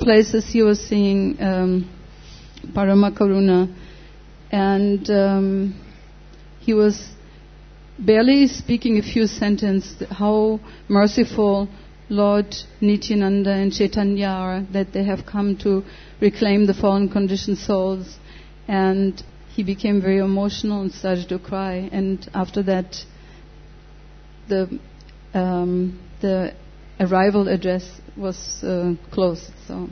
places he was singing Parama Karuna, and he was barely speaking a few sentences, how merciful Lord Nityananda and Chaitanya are, that they have come to reclaim the fallen conditioned souls. And he became very emotional and started to cry. And after that, the arrival address was closed. So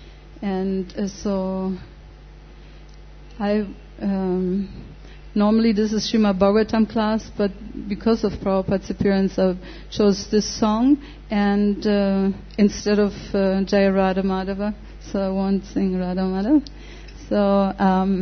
I normally this is Srimad Bhagavatam class, but because of Prabhupada's appearance, I chose this song, and instead of Jaya Radha Madhava, so I won't sing Radha Madhava. So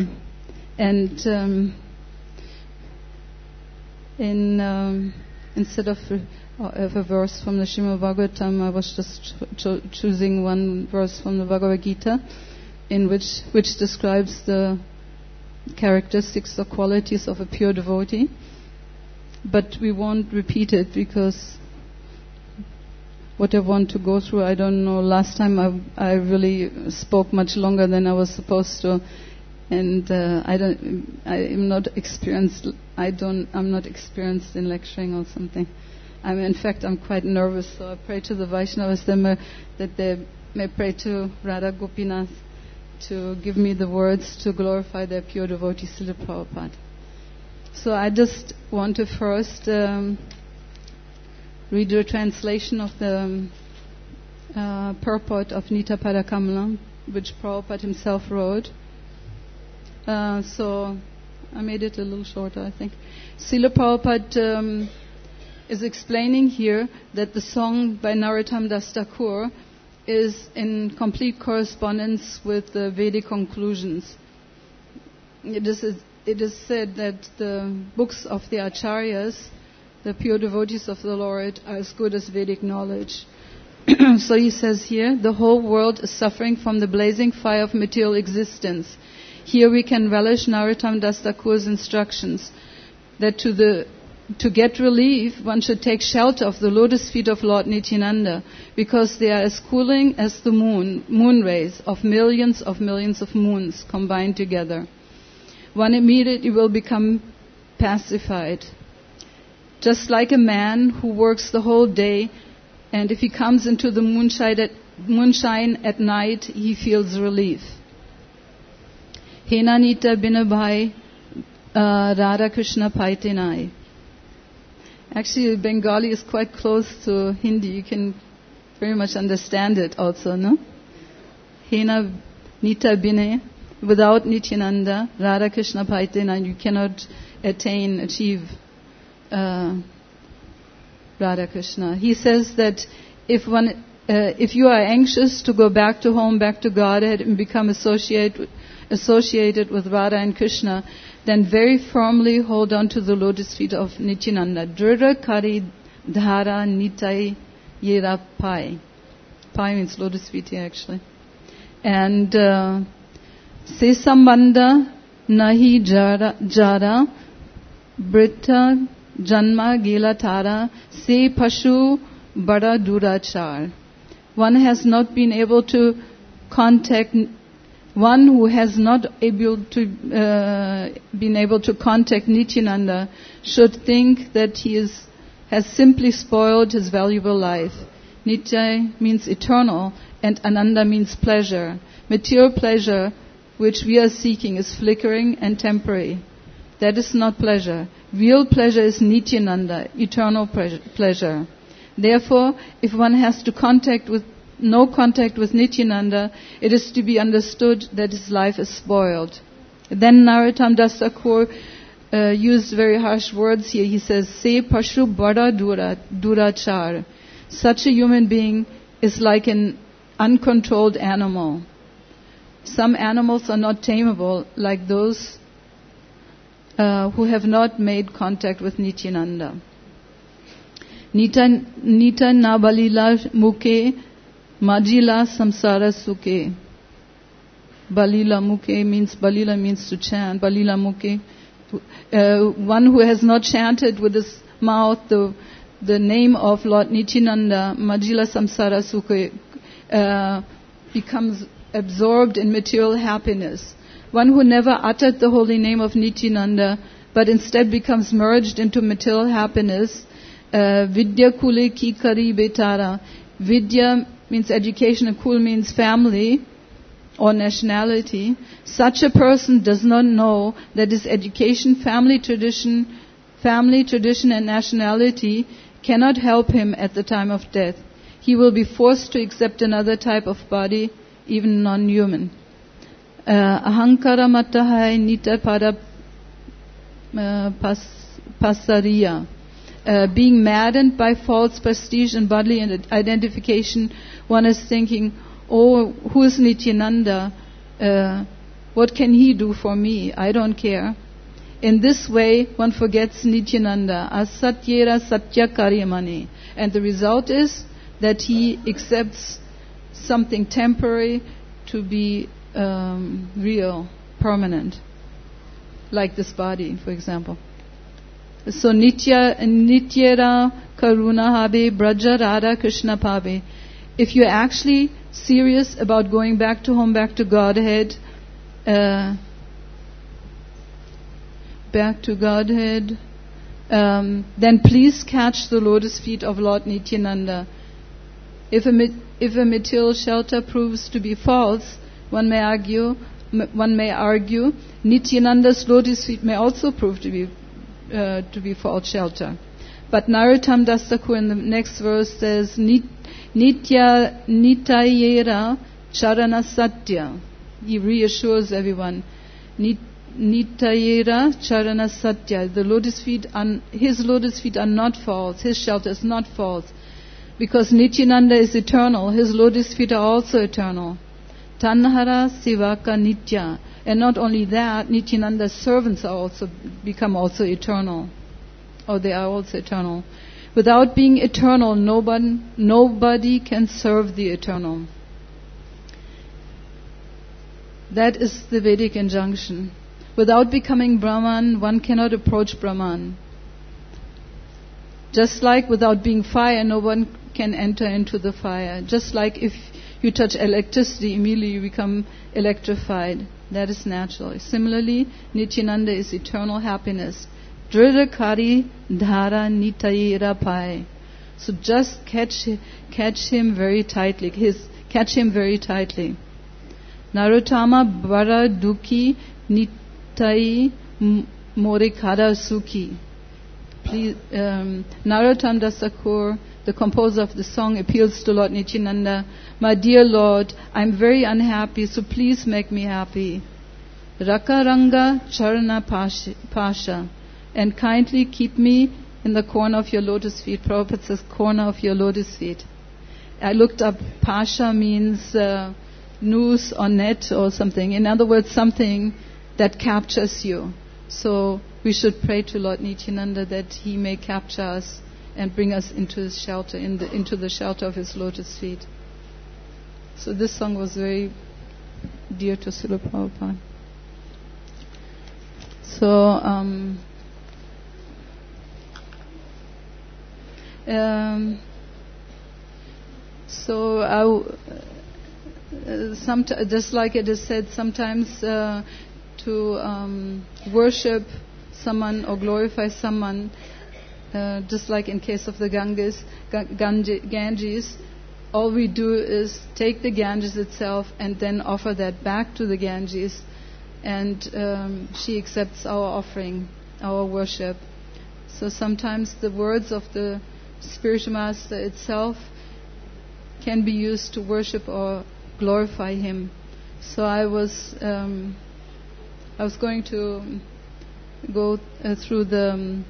instead of a verse from the Srimad Bhagavatam, I was just choosing one verse from the Bhagavad Gita, which describes the characteristics or qualities of a pure devotee. But we won't repeat it because what I want to go through, I don't know. Last time I really spoke much longer than I was supposed to, and I'm not experienced in lecturing or something. In fact, I'm quite nervous, so I pray to the Vaishnavas that they may pray to Radha Gopinath to give me the words to glorify their pure devotee, Srila Prabhupada. So I just want to first read the translation of the purport of Nita Padakamalam, which Prabhupada himself wrote. So I made it a little shorter, I think. Srila Prabhupada is explaining here that the song by Narottam Das Thakur is in complete correspondence with the Vedic conclusions. It is said that the books of the Acharyas, the pure devotees of the Lord, are as good as Vedic knowledge. So he says here, the whole world is suffering from the blazing fire of material existence. Here we can relish Narottam Das Thakur's instructions that to get relief, one should take shelter of the lotus feet of Lord Nityananda, because they are as cooling as the moon rays of millions of moons combined together. One immediately will become pacified. Just like a man who works the whole day, and if he comes into the moonshine at night, he feels relief. Hena Nita Binabhai Radha Krishna Paitinai. Actually, Bengali is quite close to Hindi. You can very much understand it also, no? Hena Nita Bine. Without Nityananda, Radha Krishna Paitina, you cannot achieve Radha Krishna. He says that if you are anxious to go back to home, back to Godhead, and become associated with Radha and Krishna, then very firmly hold on to the lotus feet of Nityananda. Drira Kari Dhara Nitai Yera Pai. Pai means lotus feet here, actually. And Se Sambandha Nahi Jara Brita Janma Gela Tara Se Pashu Bada Durachar. One who has not been able to contact Nityananda should think that he has simply spoiled his valuable life. Nitya means eternal, and Ananda means pleasure. Material pleasure, which we are seeking, is flickering and temporary. That is not pleasure. Real pleasure is Nityananda, eternal pleasure. Therefore, if one has no contact with Nityananda, it is to be understood that his life is spoiled. Then Narottam Das Thakur used very harsh words here. He says, Se Pashu Bada Durachar. Such a human being is like an uncontrolled animal. Some animals are not tameable, like those who have not made contact with Nityananda. Nita Nabalila Mukhe Majila Samsara Sukhe. Balila means to chant. Balila Mukhe. One who has not chanted with his mouth the name of Lord Nityananda, Majila Samsara Sukhe, becomes absorbed in material happiness. One who never uttered the holy name of Nityananda, but instead becomes merged into material happiness. Vidya kule ki kari betara. Vidya means education and kul means family or nationality. Such a person does not know that his education, family tradition and nationality cannot help him at the time of death. He will be forced to accept another type of body, even non-human. Ahankara matahai nita pada pasariya. Being maddened by false prestige and bodily identification, one is thinking, oh, who is Nityananda? What can he do for me? I don't care. In this way, one forgets Nityananda, asatyera satya karyamani. And the result is that he accepts something temporary to be real, permanent, like this body, for example. So nityera karuna habe braja radha krishna pabe. If you're actually serious about going back to home, back to Godhead, then please catch the lotus feet of Lord Nityananda. If a material shelter proves to be false, one may argue Nityananda's lotus feet may also prove to be false shelter. But Narottam Das Thakur in the next verse says, Nitya nitayera charana satya. He reassures everyone. Nitayera charana satya. His lotus feet are not false. His shelter is not false. Because Nityananda is eternal, his lotus feet are also eternal. Tanhara Sivaka Nitya. And not only that, Nityananda's servants become also eternal. Or they are also eternal. Without being eternal, nobody can serve the eternal. That is the Vedic injunction. Without becoming Brahman, one cannot approach Brahman. Just like without being fire, no one can enter into the fire. Just like if you touch electricity, immediately you become electrified. That is natural. Similarly, Nityananda is eternal happiness. Dridakari dhara nitayera pai. So just catch him very tightly. Catch him very tightly. Narottama bara duki nitai morikara suki. Please, Narottam Das Thakur, the composer of the song, appeals to Lord Nityananda. My dear Lord, I'm very unhappy, so please make me happy. Rakaranga charana pasha. And kindly keep me in the corner of your lotus feet. Prabhupada says, corner of your lotus feet. I looked up, pasha means noose or net or something. In other words, something that captures you. So we should pray to Lord Nityananda that he may capture us and bring us into his shelter, into the shelter of his lotus feet. So this song was very dear to Srila Prabhupada. Just like it is said, sometimes to worship someone or glorify someone, just like in case of the Ganges, all we do is take the Ganges itself and then offer that back to the Ganges, and she accepts our offering, our worship. So sometimes the words of the spiritual master itself can be used to worship or glorify him. So I was going to go through the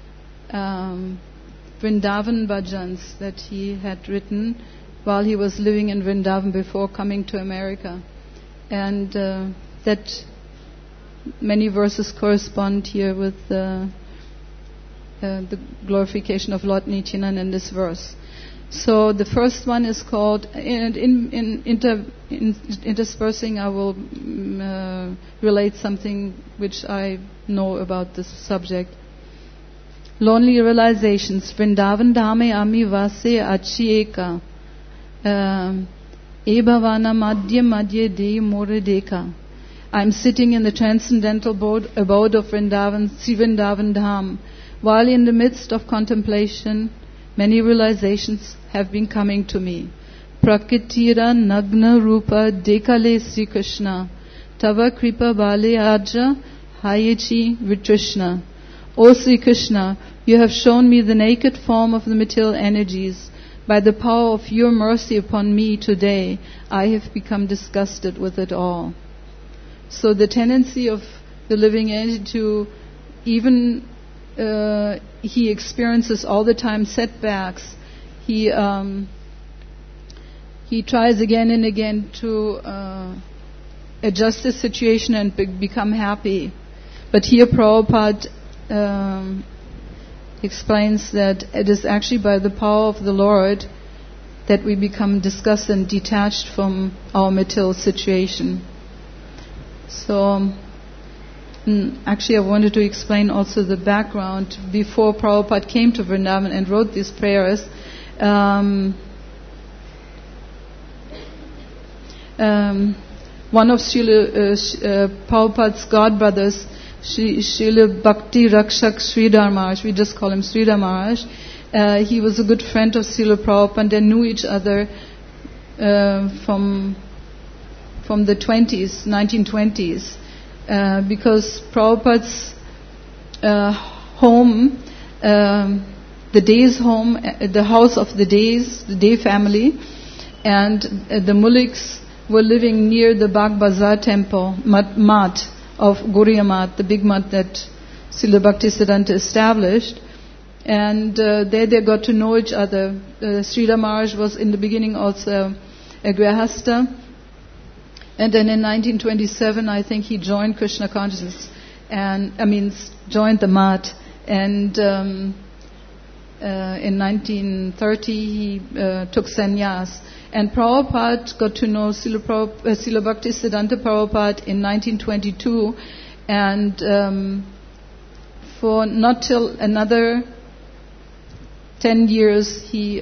Vrindavan bhajans that he had written while he was living in Vrindavan before coming to America, and that many verses correspond here with the glorification of Lord Nityananda in this verse. So the first one is called, interspersing I will relate something which I know about this subject. Lonely realizations. Vrindavan dhame ami vase achi eka. E bhavana madhya madhya de more deka. I'm sitting in the transcendental abode of Vrindavan, Sri Vrindavan Dham. While in the midst of contemplation, many realizations have been coming to me. Prakritira nagna rupa dekale Sri Krishna. Tava kripa bale aja hayechi vitrishna. O Sri Krishna, you have shown me the naked form of the material energies. By the power of your mercy upon me today, I have become disgusted with it all. So the tendency of the living entity to even he experiences all the time setbacks. He tries again and again to adjust the situation and become happy. But here Prabhupada explains that it is actually by the power of the Lord that we become disgusted and detached from our material situation. So, actually I wanted to explain also the background. Before Prabhupada came to Vrindavan and wrote these prayers, one of Prabhupada's godbrothers, Srila Bhakti Rakshak Sridhar Maharaj, we just call him Sridhar Maharaj, he was a good friend of Srila Prabhupada and they knew each other from the 1920s, because Prabhupada's home, the Day's home, the house of the Days, the Day family, and the Muliks were living near the Bagh Bazaar temple, Mat of Gaudiya Mat, the big mat that Srila Bhaktisiddhanta established. And there they got to know each other. Sridhar Maharaj was in the beginning also a Grihastha. And then in 1927, I think he joined Krishna consciousness, joined the Mat. And in 1930, he took sannyas. And Prabhupada got to know Srila Bhaktisiddhanta Prabhupada in 1922, and for not till another 10 years,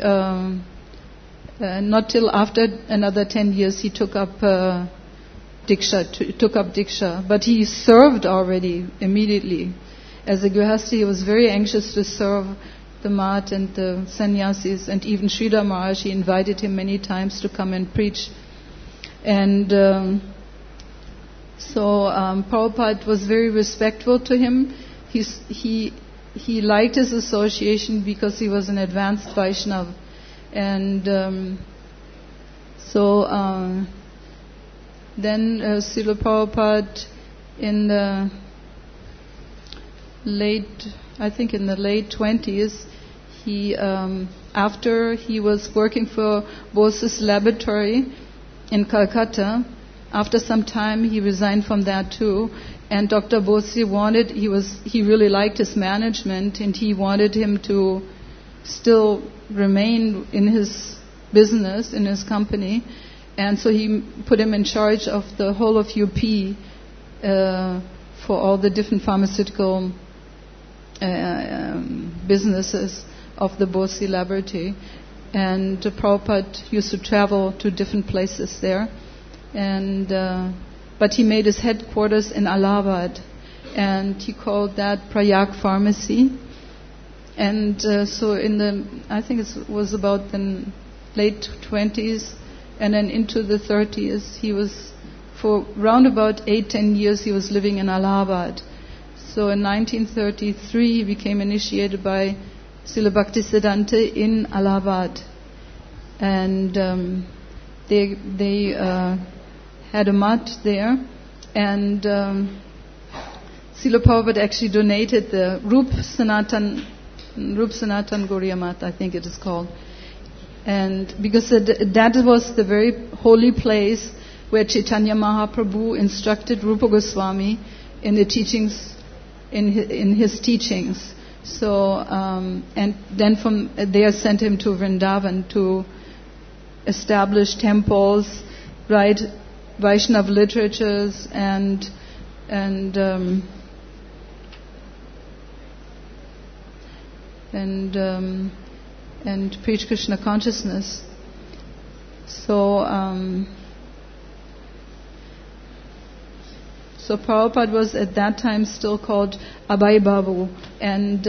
not till after another 10 years, he took up Diksha. But he served already immediately. As a Grihastha, he was very anxious to serve the Mat and the sannyasis, and even Sridhar Maharaj, he invited him many times to come and preach. And so Prabhupada was very respectful to him. He liked his association because he was an advanced Vaishnav. And then Srila Prabhupada in the late 20s, he after he was working for Bose's laboratory in Calcutta, after some time he resigned from that too, and Dr. Bose he really liked his management, and he wanted him to still remain in his business, in his company, and so he put him in charge of the whole of UP for all the different pharmaceutical businesses of the Bose laboratory. And Prabhupada used to travel to different places there, and but he made his headquarters in Allahabad, and he called that Prayag Pharmacy. And so I think it was about the late 20s, and then into the 30s, he was, for round about 8-10 years, he was living in Allahabad. So in 1933, he became initiated by Srila Bhaktisiddhanta in Allahabad. And they had a mat there, and Srila Prabhupada actually donated the Rup Sanatan Gaudiya Mat, I think it is called. And because that was the very holy place where Chaitanya Mahaprabhu instructed Rupa Goswami in the teachings, in his teachings. So, and then from there sent him to Vrindavan to establish temples, write Vaishnava literatures, and preach Krishna consciousness. So Prabhupada was at that time still called Abhay Babu, and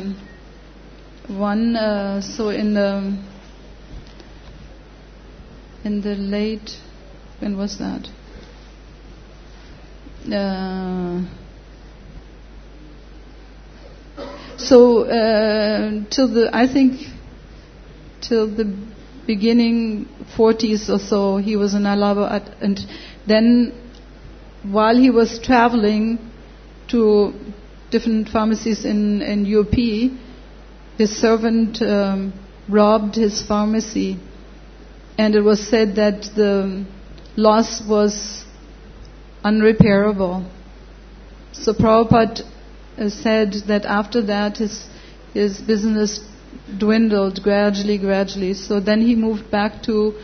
in the late, when was that? Till the beginning 40s or so, he was in Allahabad, and then while he was traveling to different pharmacies in UP, his servant robbed his pharmacy, and it was said that the loss was unrepairable. So Prabhupada said that after that his business dwindled gradually. So then he moved back to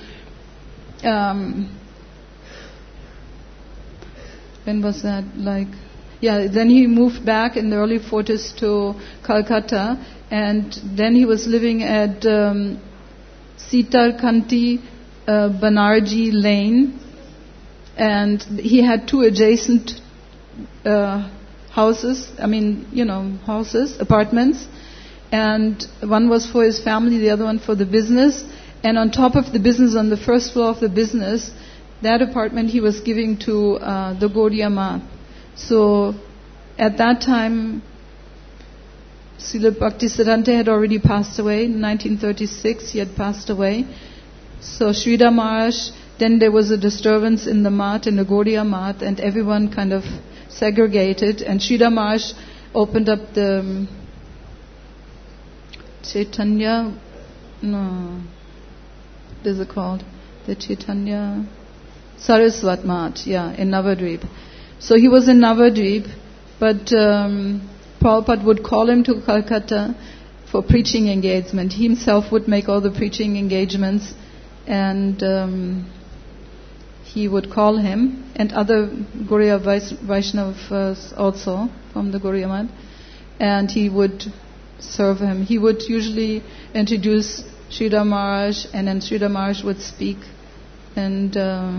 when was that? Then he moved back in the early 40s to Calcutta, and then he was living at Sitarkanti Banerjee Lane, and he had two adjacent apartments, and one was for his family, the other one for the business. And on top of the business, on the first floor of the business, that apartment he was giving to the Gaudiya Math. So at that time, Srila Bhaktisiddhanta had already passed away. In 1936, he had passed away. So Sridhar Maharaj, then there was a disturbance in the Math, in the Gaudiya Math, and everyone kind of segregated. And Sridhar Maharaj opened up the Chaitanya, what is it called? The Chaitanya Saraswat Math, in Navadvip. So he was in Navadvip, but Prabhupada would call him to Calcutta for preaching engagement. He himself would make all the preaching engagements, and he would call him, and other Gaudiya Vaishnavas also from the Gaudiya Math, and he would serve him. He would usually introduce Sridhar Maharaj, and then Sridhar Maharaj would speak, and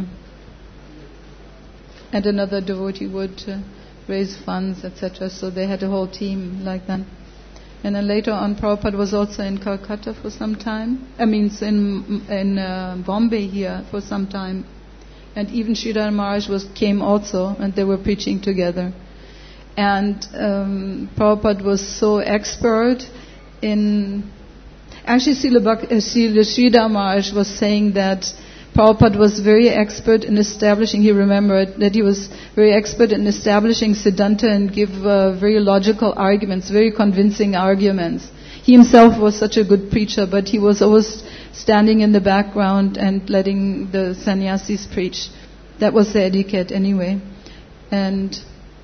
another devotee would raise funds, etc. So they had a whole team like that. And then later on, Prabhupada was also in Calcutta for some time. In Bombay here for some time. And even Sridhar Maharaj came also, and they were preaching together. And Prabhupada was so expert in... Actually, Sridhar Maharaj was saying that Prabhupada was very expert in establishing, he remembered that he was very expert in establishing Siddhanta and give very logical arguments, very convincing arguments. He himself was such a good preacher, but he was always standing in the background and letting the sannyasis preach. That was the etiquette anyway. And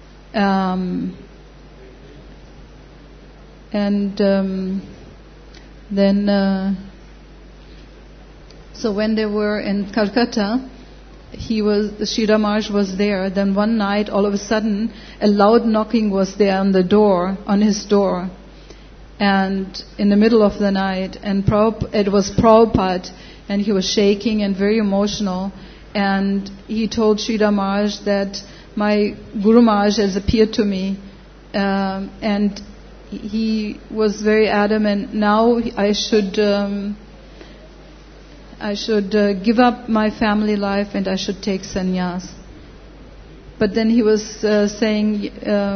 so when they were in Calcutta, Sridhar Maharaj was there. Then one night, all of a sudden, a loud knocking was there on his door, and in the middle of the night, and it was Prabhupada, and he was shaking and very emotional, and he told Sridhar Maharaj that my Guru Maharaj has appeared to me, and he was very adamant. Now I should give up my family life and I should take sannyas. But then he was saying,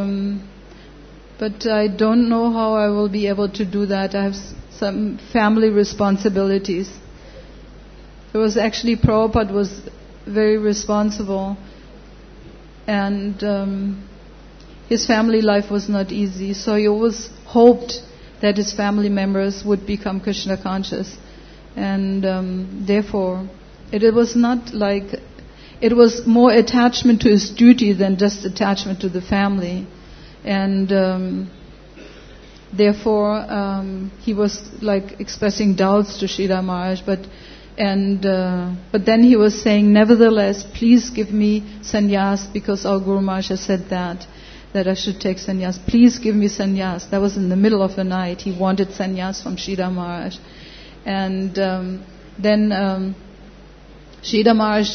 but I don't know how I will be able to do that. I have some family responsibilities. It was actually Prabhupada was very responsible, and his family life was not easy. So he always hoped that his family members would become Krishna conscious. And therefore, it was not like, it was more attachment to his duty than just attachment to the family. And therefore, he was like expressing doubts to Sridhar Maharaj, but then he was saying, nevertheless, please give me sannyas, because our Guru Maharaj has said that I should take sannyas. Please give me sannyas. That was in the middle of the night. He wanted sannyas from Sridhar Maharaj. And then Sridhar Maharaj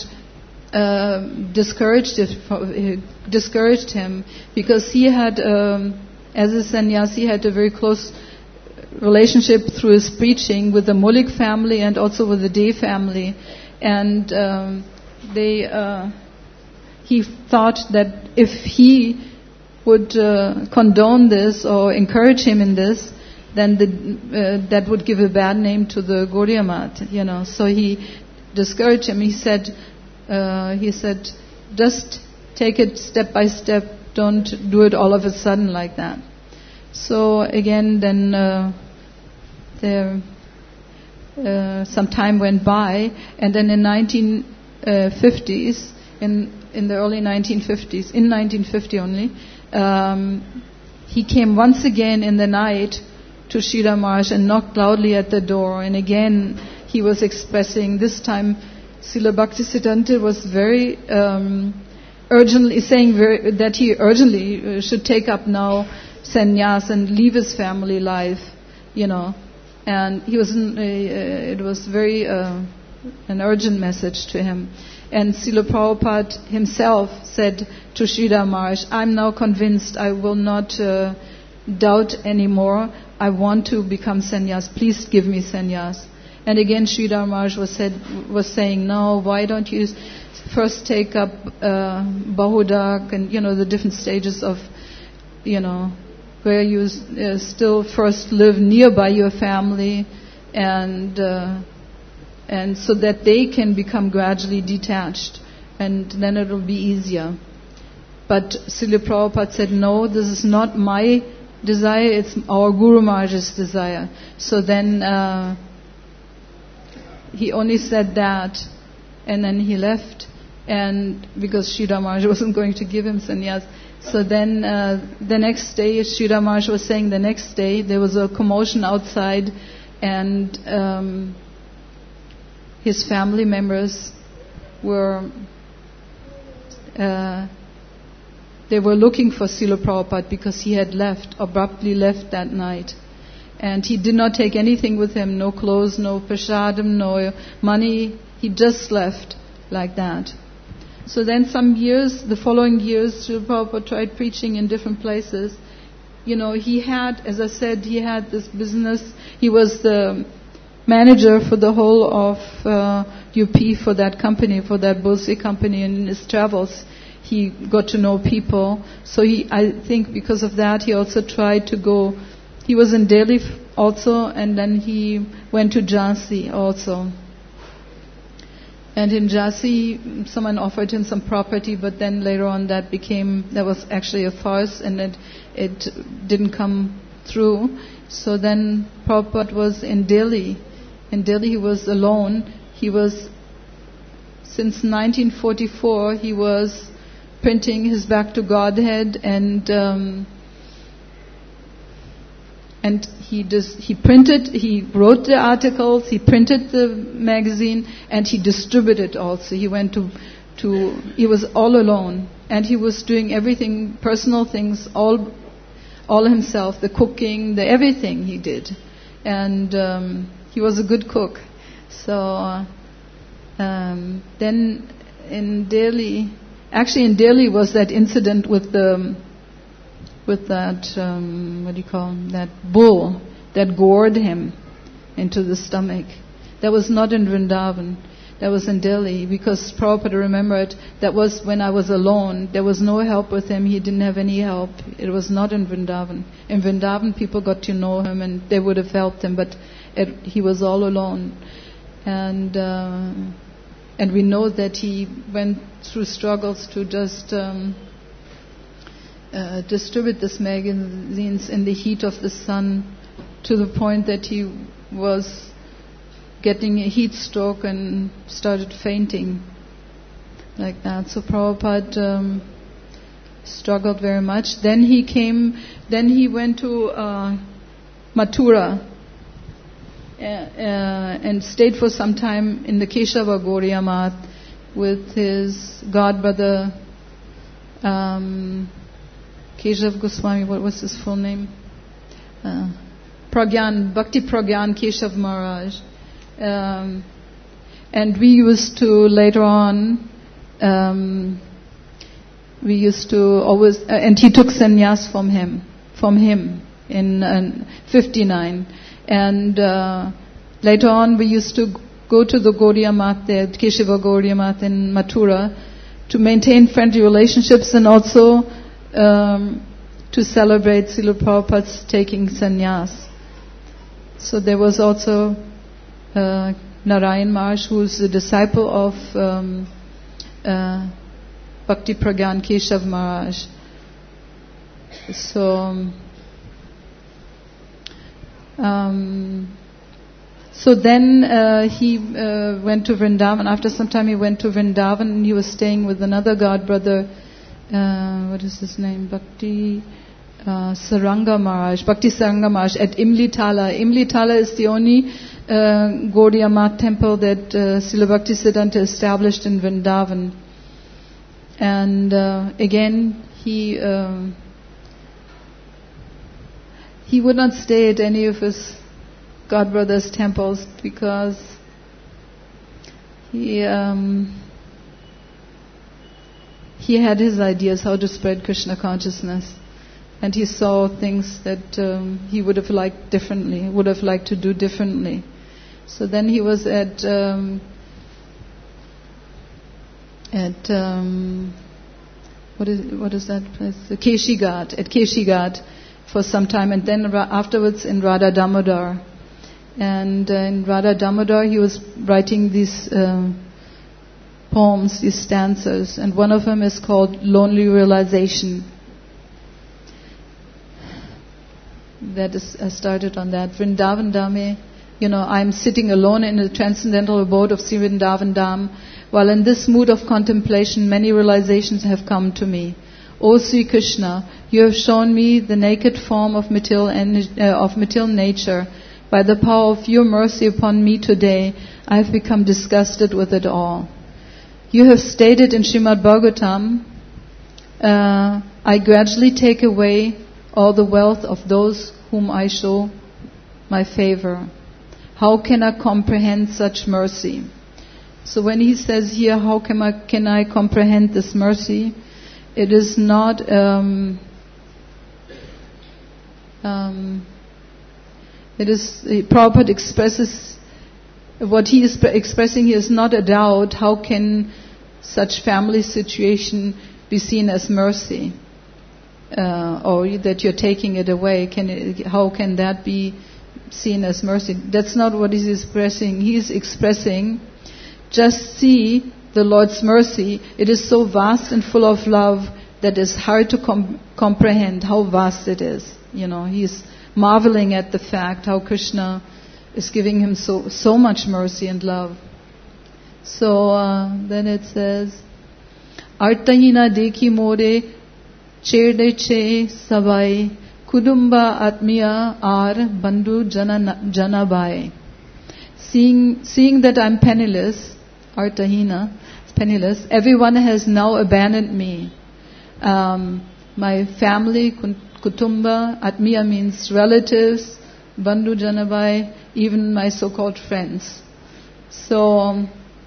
discouraged him because he had, as a sannyasi, had a very close relationship through his preaching with the Maulik family and also with the Dey family, and he thought that if he would condone this or encourage him in this, then that would give a bad name to the Gaudiya Math, So he discouraged him. He said, just take it step by step. Don't do it all of a sudden like that. So again, then some time went by, and then in 1950s, in the early 1950s, in 1950 only, he came once again in the night to Sridhar Maharaj and knocked loudly at the door, and again he was expressing, this time Srila Bhaktisiddhanta was very urgently saying that he urgently should take up now sannyas and leave his family life, and he was it was very an urgent message to him. And Srila Prabhupada himself said to Sridhar Maharaj, I'm now convinced, I will not doubt anymore, I want to become sannyas, please give me sannyas. And again Sridhar Maharaj was saying, no, why don't you first take up Bahudak and the different stages of, where you still first live nearby your family, and so that they can become gradually detached, and then it will be easier. But Srila Prabhupada said, no, this is not my desire, it's our Guru Maharaj's desire. So then he only said that, and then he left, and because Sridhar Maharaj wasn't going to give him sannyas. So then the next day, Sridhar Maharaj was saying the next day, there was a commotion outside, and his family members were they were looking for Srila Prabhupada because he had abruptly left that night. And he did not take anything with him, no clothes, no prasadam, no money. He just left like that. So then the following years, Srila Prabhupada tried preaching in different places. He had, as I said, he had this business. He was the manager for the whole of UP for that company, for that Bose company. And in his travels, he got to know people. So I think because of that, he also tried to go. He was in Delhi also, and then he went to Jhansi also. And in Jhansi, someone offered him some property, but then later on that was actually a farce, and it didn't come through. So then Prabhupada was in Delhi. In Delhi he was alone. Since 1944, he was printing his Back to Godhead, and he wrote the articles, he printed the magazine, and he distributed also. He went he was all alone, and he was doing everything, personal things, all himself, the cooking, the everything he did. And he was a good cook. So then in Delhi was that incident with that that bull that gored him into the stomach. That was not in Vrindavan. That was in Delhi, because Prabhupada remembered that was when I was alone. There was no help with him. He didn't have any help. It was not in Vrindavan. In Vrindavan, people got to know him and they would have helped him, but he was all alone. And we know that he went through struggles to just distribute these magazines in the heat of the sun, to the point that he was getting a heat stroke and started fainting like that. So Prabhupada struggled very much. Then he went to Mathura and stayed for some time in the Keshava Gaudiya Math with his godbrother Keshav Goswami. What was his full name? Bhakti Pragyan Keshav Maharaj. And And we used to later on, we used to always, and he took sannyas from him in 59. And later on, we used to go to the Gaudiya Math there, Keshava Gaudiya Math in Mathura, to maintain friendly relationships and also to celebrate Srila Prabhupada's taking sannyas. So there was also Narayan Maharaj, who is the disciple of Bhakti Pragyan Keshav Maharaj. So then he went to Vrindavan. After some time he went to Vrindavan and he was staying with another god brother, what is his name? Bhakti Saranga Maharaj, Bhakti Saranga Maharaj at Imli Tala. Imli Tala is the only Gaudiya Math temple that Srila Bhaktisiddhanta established in Vrindavan. And again, he would not stay at any of his god brothers' temples because he had his ideas how to spread Krishna consciousness, and he saw things that he would have liked differently, would have liked to do differently. So then he was at what is that place? Keshi Ghat for some time, and then afterwards in Radha Damodar. And in Radha Damodar he was writing these poems, these stanzas, and one of them is called Lonely Realization. That is started on that. Vrindavan Dhame, I'm sitting alone in the transcendental abode of Sri Vrindavan Dham, while in this mood of contemplation many realizations have come to me. O Sri Krishna, you have shown me the naked form of material nature. By the power of your mercy upon me today, I have become disgusted with it all. You have stated in Srimad Bhagavatam, I gradually take away all the wealth of those whom I show my favor. How can I comprehend such mercy? So when he says here, how can I comprehend this mercy? It is not Prabhupada expresses, what he is expressing here is not a doubt. How can such family situation be seen as mercy? Or that you're taking it away, how can that be seen as mercy? That's not what he's expressing. He's expressing, just see the Lord's mercy. It is so vast and full of love that it's hard to comprehend how vast it is. He's marveling at the fact how Krishna is giving him so much mercy and love. So then it says, Artahina dekhi more cherde che sabai kudumba atmiya ar bandhu janabai. Seeing that I'm penniless, Artahina, penniless, everyone has now abandoned me. My family, kutumba, atmiya means relatives, bandhu janabai, even my so-called friends. So,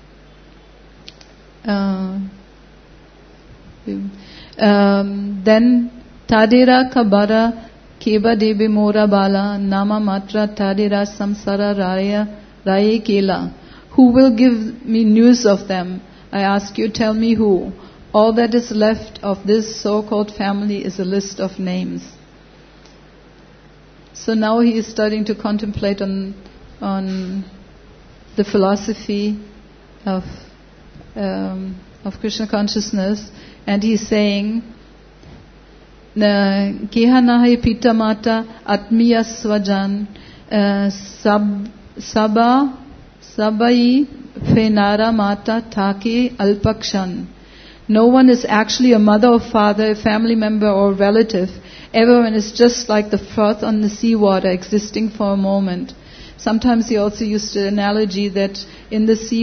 then tadera kabara keba debe mora bala nama matra tadera samsara raya kela. Who will give me news of them? I ask you, tell me who. All that is left of this so-called family is a list of names. So now he is starting to contemplate on the philosophy of Krishna consciousness, and he's saying, Keha nahi pita mata atmiya swajan sabai fenara mata take alpakshan. No one is actually a mother or father, a family member or relative. Everyone is just like the froth on the seawater, existing for a moment. Sometimes he also used the analogy that in the sea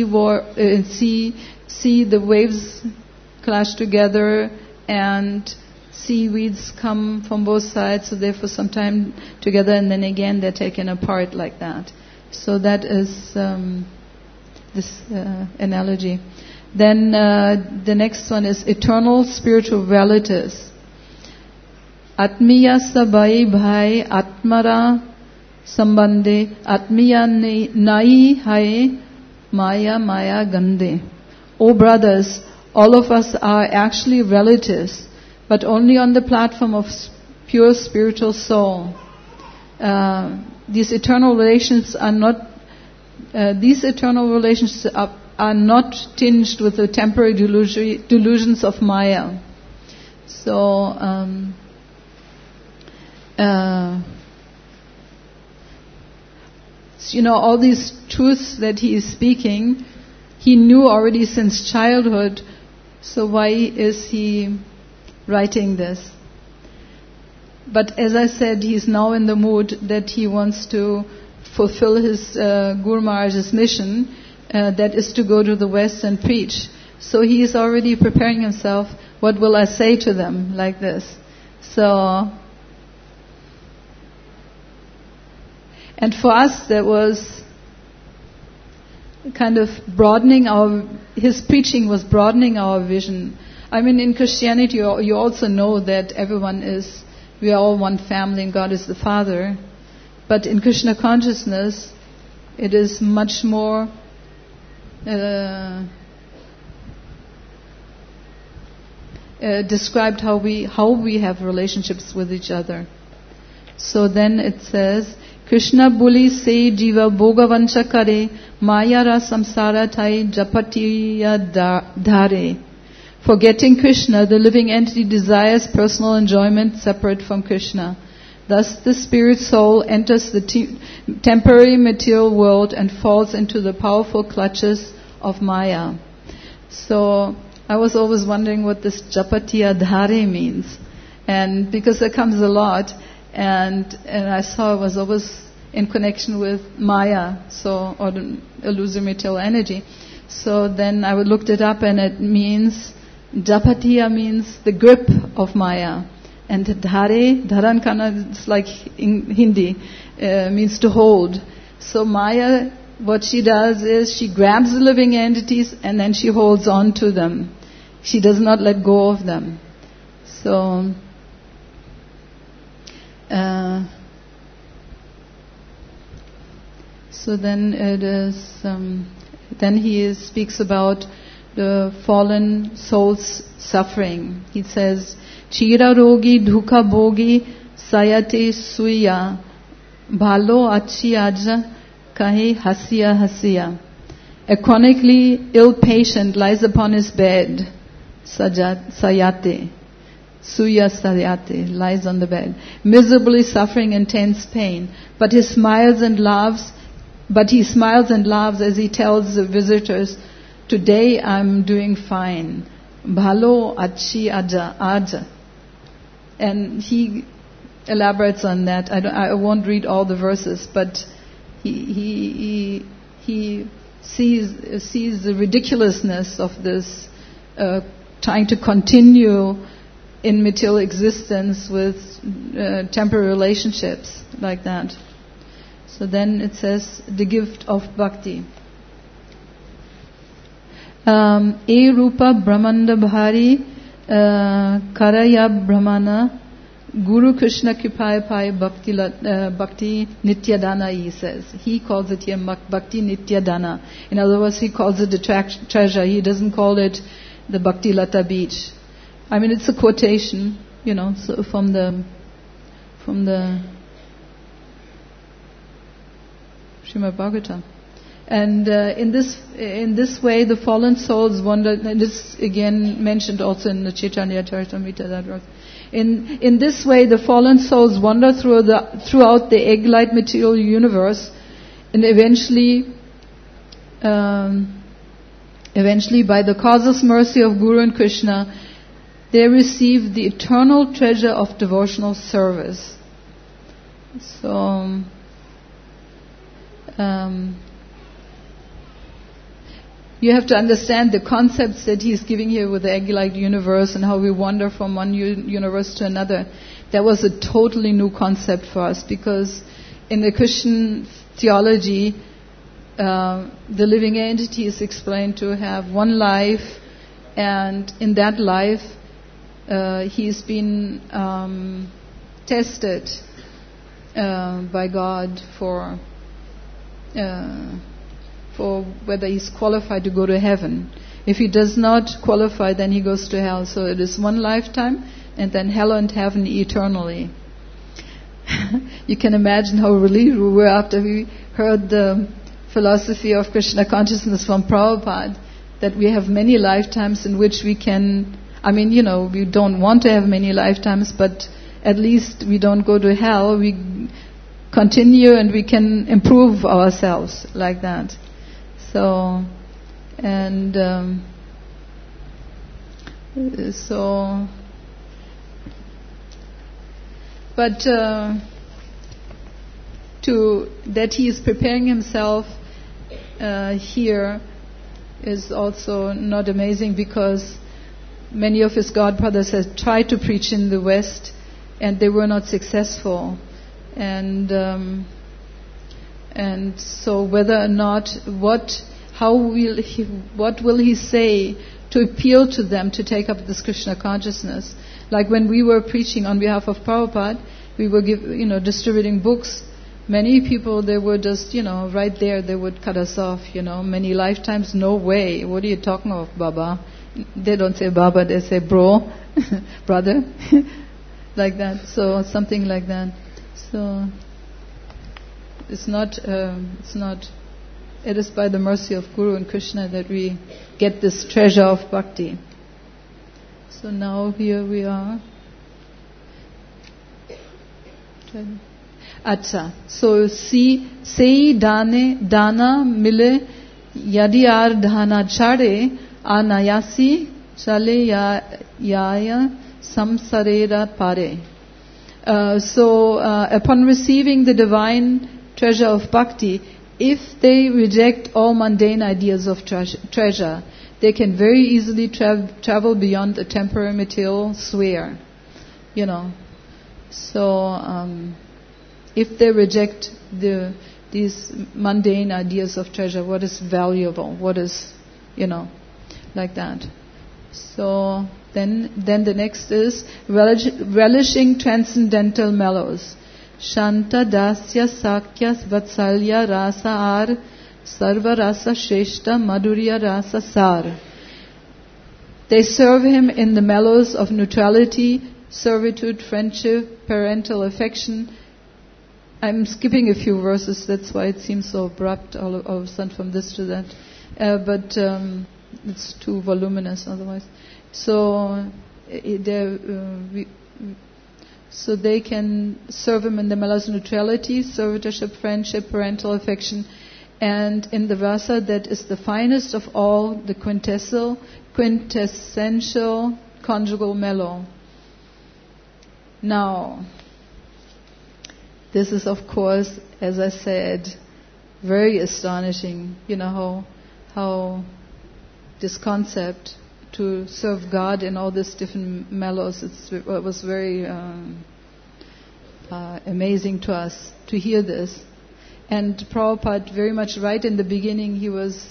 the waves clash together and seaweeds come from both sides, so therefore some time together and then again they're taken apart like that. So that is this analogy. Then the next one is eternal spiritual relatives. Atmiya sabai bhai atmara sambandhe atmiya nai hai maya maya gandhe. O brothers, all of us are actually relatives, but only on the platform of pure spiritual soul. These eternal relations are not tinged with the temporary delusions of Maya. So, all these truths that he is speaking, he knew already since childhood. So why is he writing this? But as I said, he's now in the mood that he wants to fulfill his Guru Maharaj's mission, that is to go to the West and preach. So he is already preparing himself, what will I say to them, like this. So, and for us that was kind of his preaching was broadening our vision. I mean, in Christianity you also know that we are all one family and God is the Father. But in Krishna consciousness, it is much more described how we have relationships with each other. So then it says, Krishna buli se jiva bhogavancha kare maya ra samsara thai japatiya dhare. Forgetting Krishna, the living entity desires personal enjoyment separate from Krishna. Thus the spirit soul enters the temporary material world and falls into the powerful clutches of Maya. So I was always wondering what this Japatiya Dhare means. And because it comes a lot, and I saw it was always in connection with Maya, or the illusory material energy. So then I looked it up, and it means, Japatiya means the grip of Maya. And Dhare, Dharankana, it's like in Hindi, means to hold. So Maya, what she does is she grabs the living entities and then she holds on to them. She does not let go of them. So, then it is, then he speaks about the fallen soul's suffering. He says, Chira rogi dhukha bogi sayate suya bhalo achi aja kahe hasiya hasiya. A chronically ill patient lies upon his bed, sayate, suya sayate, lies on the bed, miserably suffering intense pain, but he smiles and laughs as he tells the visitors, today I'm doing fine. Bhalo achi aja. And he elaborates on that. I won't read all the verses, but he sees the ridiculousness of this trying to continue in material existence with temporary relationships like that. So then it says the gift of bhakti. E rupa brahmanda bhari karaya brahmana Guru Krishna Kripaya Pai Bhakti Nityadana, he says. He calls it here Bhakti Nityadana. In other words, he calls it the treasure. He doesn't call it the Bhakti Lata beach. I mean, it's a quotation, so from the Srimad Bhagavatam. And in this way, the fallen souls wander. And this again mentioned also in the Chaitanya Charitamrita. That was in this way, the fallen souls wander throughout the egg-like material universe, and eventually, by the causeless mercy of Guru and Krishna, they receive the eternal treasure of devotional service. So. You have to understand the concepts that he's giving here with the egg-like universe and how we wander from one universe to another. That was a totally new concept for us, because in the Christian theology, the living entity is explained to have one life, and in that life he's been tested by God for whether he's qualified to go to heaven. If he does not qualify, then he goes to hell. So it is one lifetime, and then hell and heaven eternally. You can imagine how relieved we were after we heard the philosophy of Krishna consciousness from Prabhupada, that we have many lifetimes in which we can, we don't want to have many lifetimes, but at least we don't go to hell. We continue and we can improve ourselves like that. So, but that he is preparing himself here is also not amazing, because many of his godbrothers had tried to preach in the West and they were not successful. And so whether or not, what will he say to appeal to them to take up this Krishna consciousness? Like when we were preaching on behalf of Prabhupada, we were distributing books. Many people, they were just, right there, they would cut us off, many lifetimes, no way. What are you talking of, Baba? They don't say Baba, they say bro, brother, like that. So something like that. So it is by the mercy of Guru and Krishna that we get this treasure of bhakti. So now here we are. Acha. So sei dana mile yadi ar dhana chade anayasi chale yaya samsarera pare. So upon receiving the divine treasure of bhakti, if they reject all mundane ideas of treasure, they can very easily travel beyond the temporary material sphere. So if they reject these mundane ideas of treasure, what is valuable, what is, like that. So then the next is relishing transcendental mellows. Shanta dasya sakya vatsalya rasa ar sarva rasa shreshta madhurya rasa sar. They serve him in the mellows of neutrality, servitude, friendship, parental affection. I'm skipping a few verses, that's why it seems so abrupt all of a sudden from this to that. But it's too voluminous otherwise. So they can serve him in the mellows of neutrality, servitorship, friendship, parental affection, and in the rasa that is the finest of all, the quintessential conjugal mellow. Now, this is of course, as I said, very astonishing. How this concept to serve God in all these different mellows, it was very amazing to us to hear this. And Prabhupada, very much right in the beginning, he was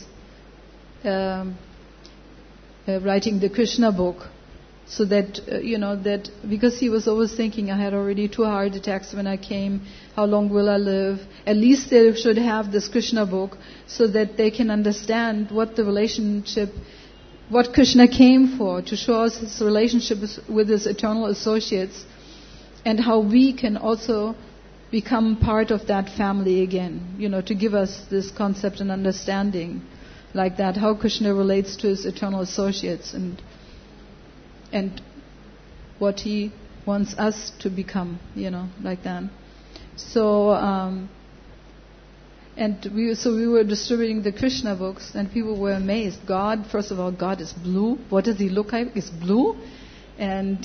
writing the Krishna book, so that, that because he was always thinking, I had already 2 heart attacks when I came, how long will I live? At least they should have this Krishna book so that they can understand what the relationship, what Krishna came for, to show us his relationship with his eternal associates, and how we can also become part of that family again, to give us this concept and understanding like that, how Krishna relates to his eternal associates and what he wants us to become, like that. So, we were distributing the Krishna books, and people were amazed. God, first of all, God is blue. What does he look like? He's blue, and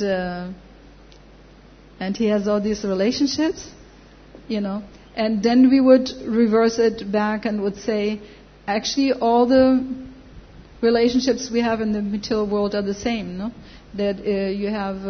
he has all these relationships, And then we would reverse it back and would say, actually, all the relationships we have in the material world are the same, no? That you have,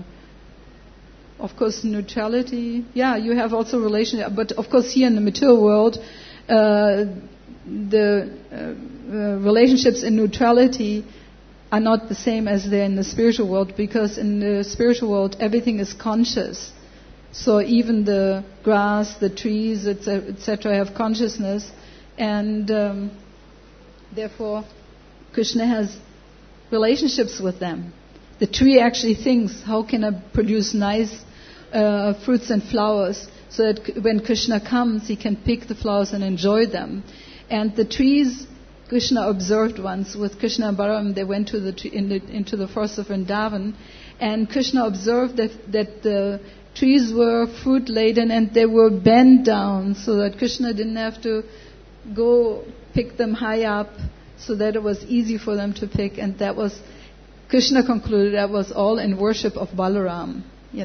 of course, neutrality. Yeah, you have also relationship, but of course here in the material world, relationships in neutrality are not the same as they're in the spiritual world, because in the spiritual world everything is conscious. So even the grass, the trees, etc., have consciousness, and therefore Krishna has relationships with them. The tree actually thinks, how can I produce nice fruits and flowers, so that when Krishna comes, he can pick the flowers and enjoy them. And the trees, Krishna observed once with Krishna and Balaram, they went to into the forest of Vrindavan, and Krishna observed that the trees were fruit laden and they were bent down, so that Krishna didn't have to go pick them high up, so that it was easy for them to pick. And that was, Krishna concluded, that was all in worship of Balaram,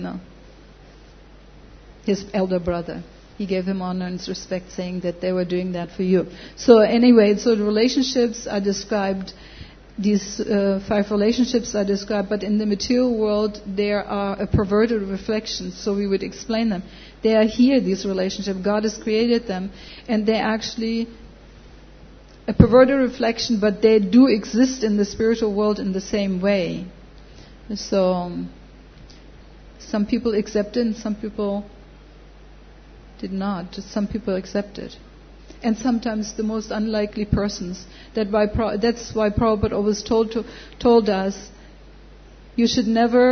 his elder brother. He gave him honor and respect, saying that they were doing that for you. So anyway, so the relationships are described, these 5 relationships are described, but in the material world there are a perverted reflection, so we would explain them. They are here, these relationships. God has created them, and they're actually a perverted reflection, but they do exist in the spiritual world in the same way. So some people accept it and some people did not. Just some people accept it. And sometimes the most unlikely persons. That's why Prabhupada always told us, you should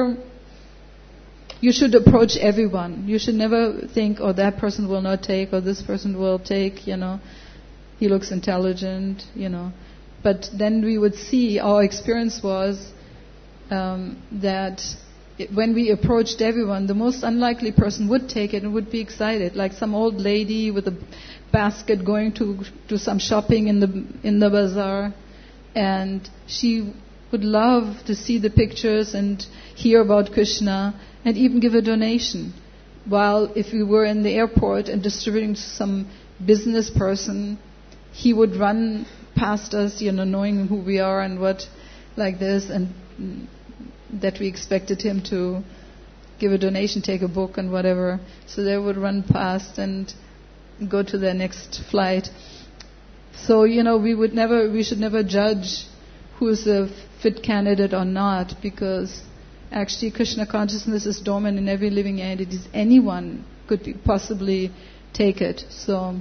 approach everyone. You should never think, oh, that person will not take, or this person will take, he looks intelligent, But then we would see, our experience was that when we approached everyone, the most unlikely person would take it and would be excited, like some old lady with a basket going to do some shopping in the bazaar, and she would love to see the pictures and hear about Krishna and even give a donation. While if we were in the airport and distributing to some business person, he would run past us, knowing who we are and what, like this, and that we expected him to give a donation, take a book and whatever. So they would run past and go to their next flight. So, we should never judge who's a fit candidate or not, because actually Krishna consciousness is dormant in every living entity. Anyone could possibly take it. So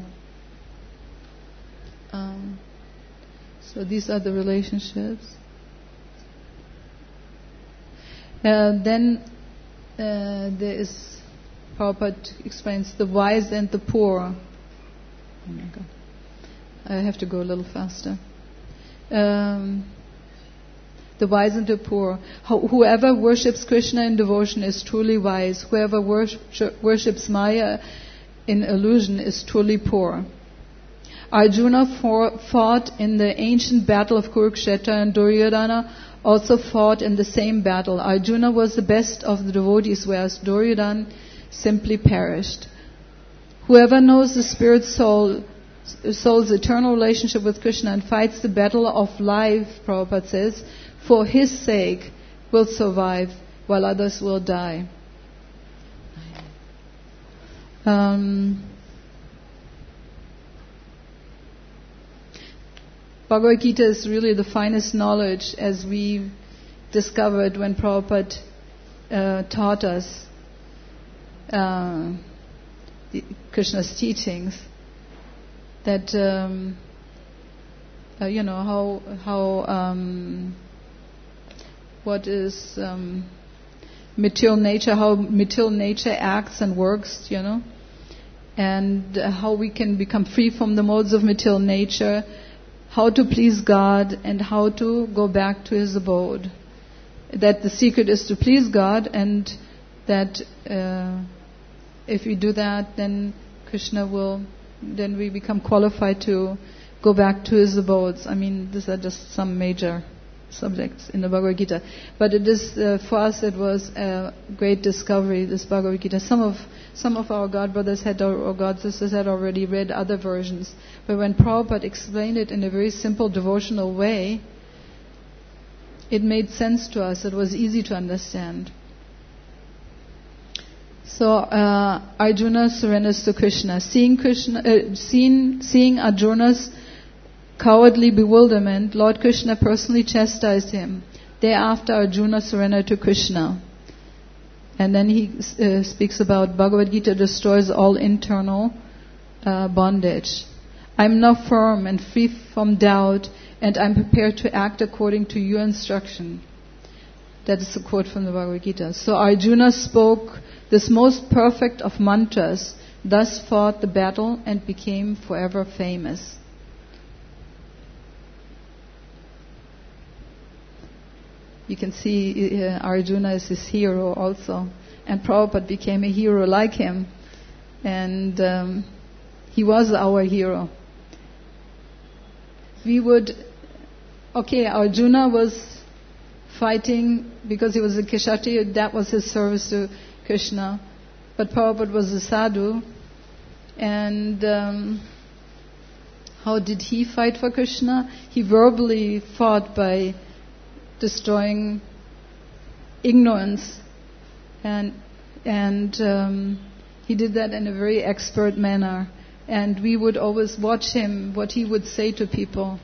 these are the relationships. Then there is, Prabhupada explains, the wise and the poor. Oh my God. I have to go a little faster. The wise and the poor. Whoever worships Krishna in devotion is truly wise. Whoever worships Maya in illusion is truly poor. Arjuna fought in the ancient battle of Kurukshetra, and Duryodhana also fought in the same battle. Arjuna was the best of the devotees, whereas Duryodhana simply perished. Whoever knows the spirit soul's eternal relationship with Krishna and fights the battle of life, Prabhupada says, for his sake will survive while others will die. Bhagavad Gita is really the finest knowledge, as we discovered when Prabhupada taught us Krishna's teachings. That what is material nature, how material nature acts and works, and how we can become free from the modes of material nature, how to please God, and how to go back to His abode. That the secret is to please God, and that if we do that, then then we become qualified to go back to His abodes. I mean, these are just some major subjects in the Bhagavad Gita. But it is, for us, it was a great discovery, this Bhagavad Gita. Some of our God brothers or God sisters had already read other versions. But when Prabhupada explained it in a very simple devotional way, it made sense to us. It was easy to understand. So Arjuna surrenders to Krishna. Seeing Arjuna's cowardly bewilderment, Lord Krishna personally chastised him. Thereafter, Arjuna surrendered to Krishna. And then he speaks about Bhagavad Gita destroys all internal bondage. I'm now firm and free from doubt, and I'm prepared to act according to your instruction. That is a quote from the Bhagavad Gita. So Arjuna spoke this most perfect of mantras, thus fought the battle and became forever famous. You can see Arjuna is his hero also. And Prabhupada became a hero like him. And he was our hero. Arjuna was fighting because he was a Kshatriya, that was his service to Krishna. But Prabhupada was a sadhu. And how did he fight for Krishna? He verbally fought by destroying ignorance. And he did that in a very expert manner. And we would always watch him, what he would say to people.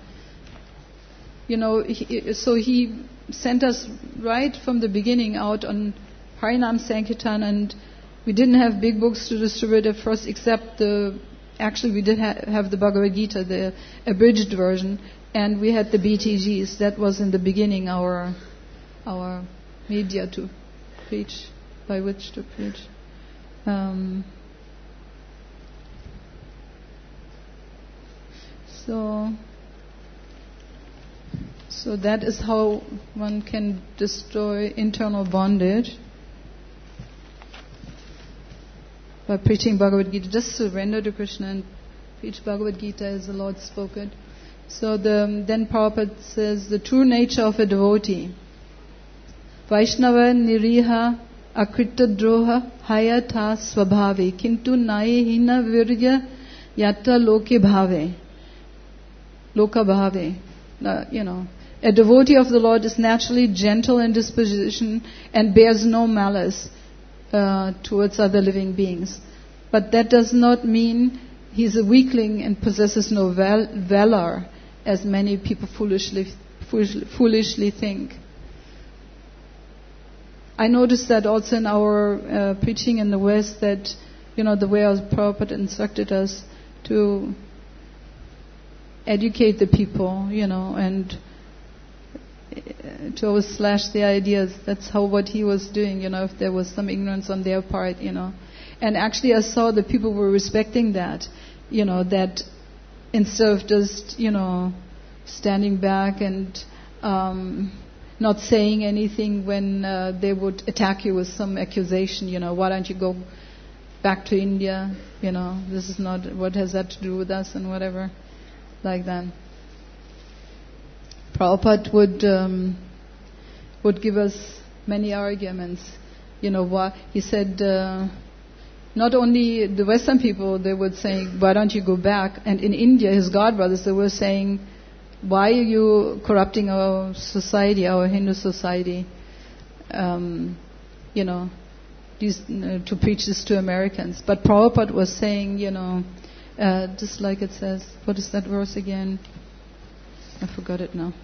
So he sent us right from the beginning out on Harinam Sankirtan, and we didn't have big books to distribute at first, except we did have the Bhagavad Gita, the abridged version, and we had the BTGs. That was in the beginning our media to preach, by which to preach. So that is how one can destroy internal bondage, by preaching Bhagavad Gita. Just surrender to Krishna and preach Bhagavad Gita as the Lord spoke it. So then Prabhupada says the true nature of a devotee. Vaishnava niriha akrita droha hayata swabhave kintu naye hina virya yatta loke bhave. Loka bhave. A devotee of the Lord is naturally gentle in disposition and bears no malice towards other living beings. But that does not mean he's a weakling and possesses no valor, as many people foolishly think. I noticed that also in our preaching in the West, that the way our Prabhupada instructed us to educate the people, and to always slash the ideas. That's what he was doing, if there was some ignorance on their part, And actually I saw that people were respecting that, that instead of just, standing back and not saying anything when they would attack you with some accusation, why don't you go back to India, this is not, what has that to do with us, and whatever, like that. Prabhupada would give us many arguments. Why he said, not only the Western people, they would say, why don't you go back? And in India, his god brothers, they were saying, why are you corrupting our society, our Hindu society? To preach this to Americans. But Prabhupada was saying, just like it says, what is that verse again? I forgot it now.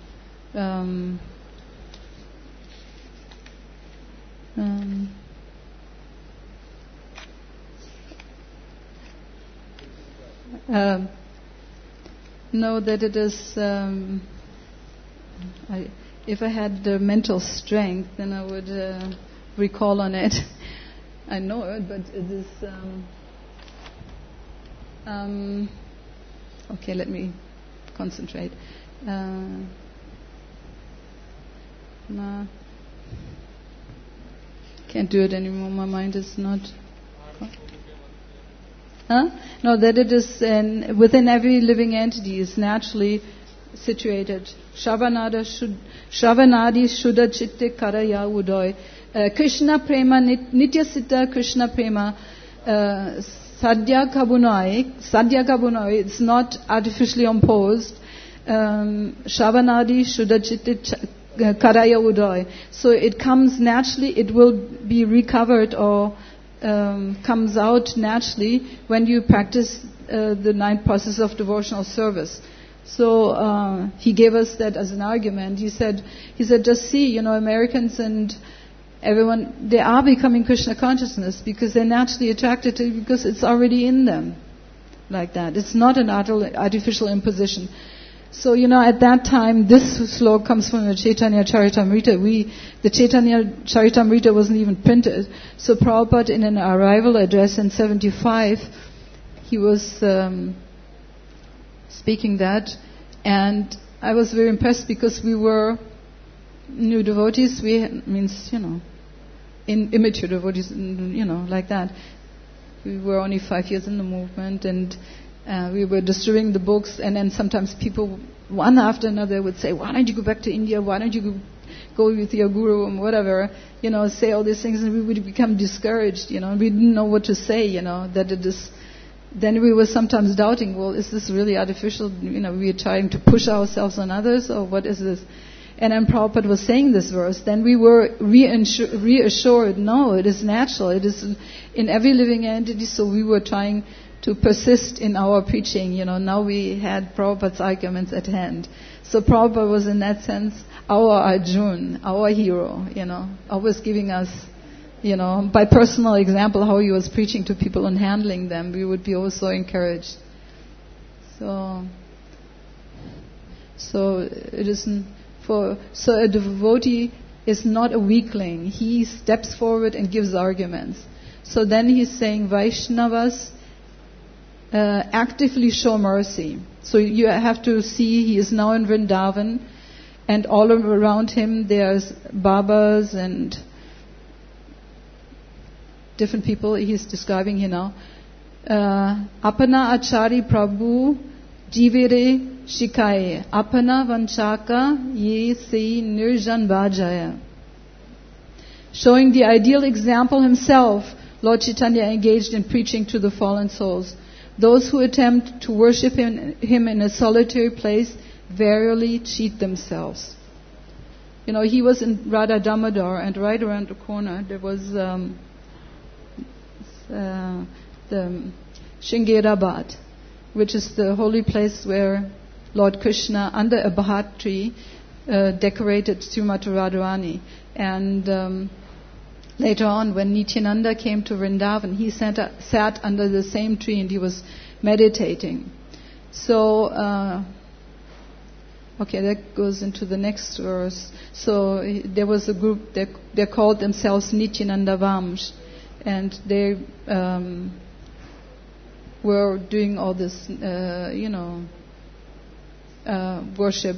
No, that it is. If I had the mental strength, then I would recall on it. I know it, but it is. Okay, let me concentrate. No, can't do it anymore. My mind is not. No, that it is within every living entity is naturally situated. Shravanadi Shuddha Chitte Karaya Udoy. Krishna Prema Nitya Siddha Krishna Prema Sadhya Kabunai. It's not artificially imposed. Shravanadi Shuddha Chitte Karaya Udoy. So it comes naturally, it will be recovered or comes out naturally when you practice the 9 process of devotional service. So he gave us that as an argument. He said, just see, Americans and everyone, they are becoming Krishna consciousness because they're naturally attracted to it because it's already in them, like that. It's not an artificial imposition. So, at that time, this sloka comes from the Chaitanya Charitamrita. The Chaitanya Charitamrita wasn't even printed. So Prabhupada, in an arrival address in 75, he was speaking that, and I was very impressed because we were new devotees. Immature devotees, like that. We were only 5 years in the movement, and we were distributing the books, and then sometimes people, one after another, would say, why don't you go back to India? Why don't you go with your guru and whatever, say all these things, and we would become discouraged, we didn't know what to say, that it is. Then we were sometimes doubting, well, is this really artificial? We are trying to push ourselves on others, or what is this? And then Prabhupada was saying this verse. Then we were reassured, no, it is natural. It is in every living entity, so we were trying to persist in our preaching. Now we had Prabhupada's arguments at hand. So Prabhupada was, in that sense, our Arjun, our hero, always giving us, by personal example, how he was preaching to people and handling them. We would be also encouraged. So it isn't so a devotee is not a weakling. He steps forward and gives arguments. So then he's saying Vaishnavas actively show mercy. So you have to see he is now in Vrindavan, and all around him there's Babas and different people he's describing here now. Apana Achari Prabhu Jivere Shikaye Apana Vanchaka Ye Se Nirjan Bhajaya. Showing the ideal example himself, Lord Chaitanya engaged in preaching to the fallen souls. Those who attempt to worship him in a solitary place verily cheat themselves. He was in Radha Damodar, and right around the corner there was the Shingerabad, which is the holy place where Lord Krishna, under a Bharat tree, decorated Srimati Radharani. And later on, when Nityananda came to Vrindavan, he sat under the same tree and he was meditating. So, that goes into the next verse. So there was a group, they called themselves Nityananda Vamsh, and they were doing all this, worship,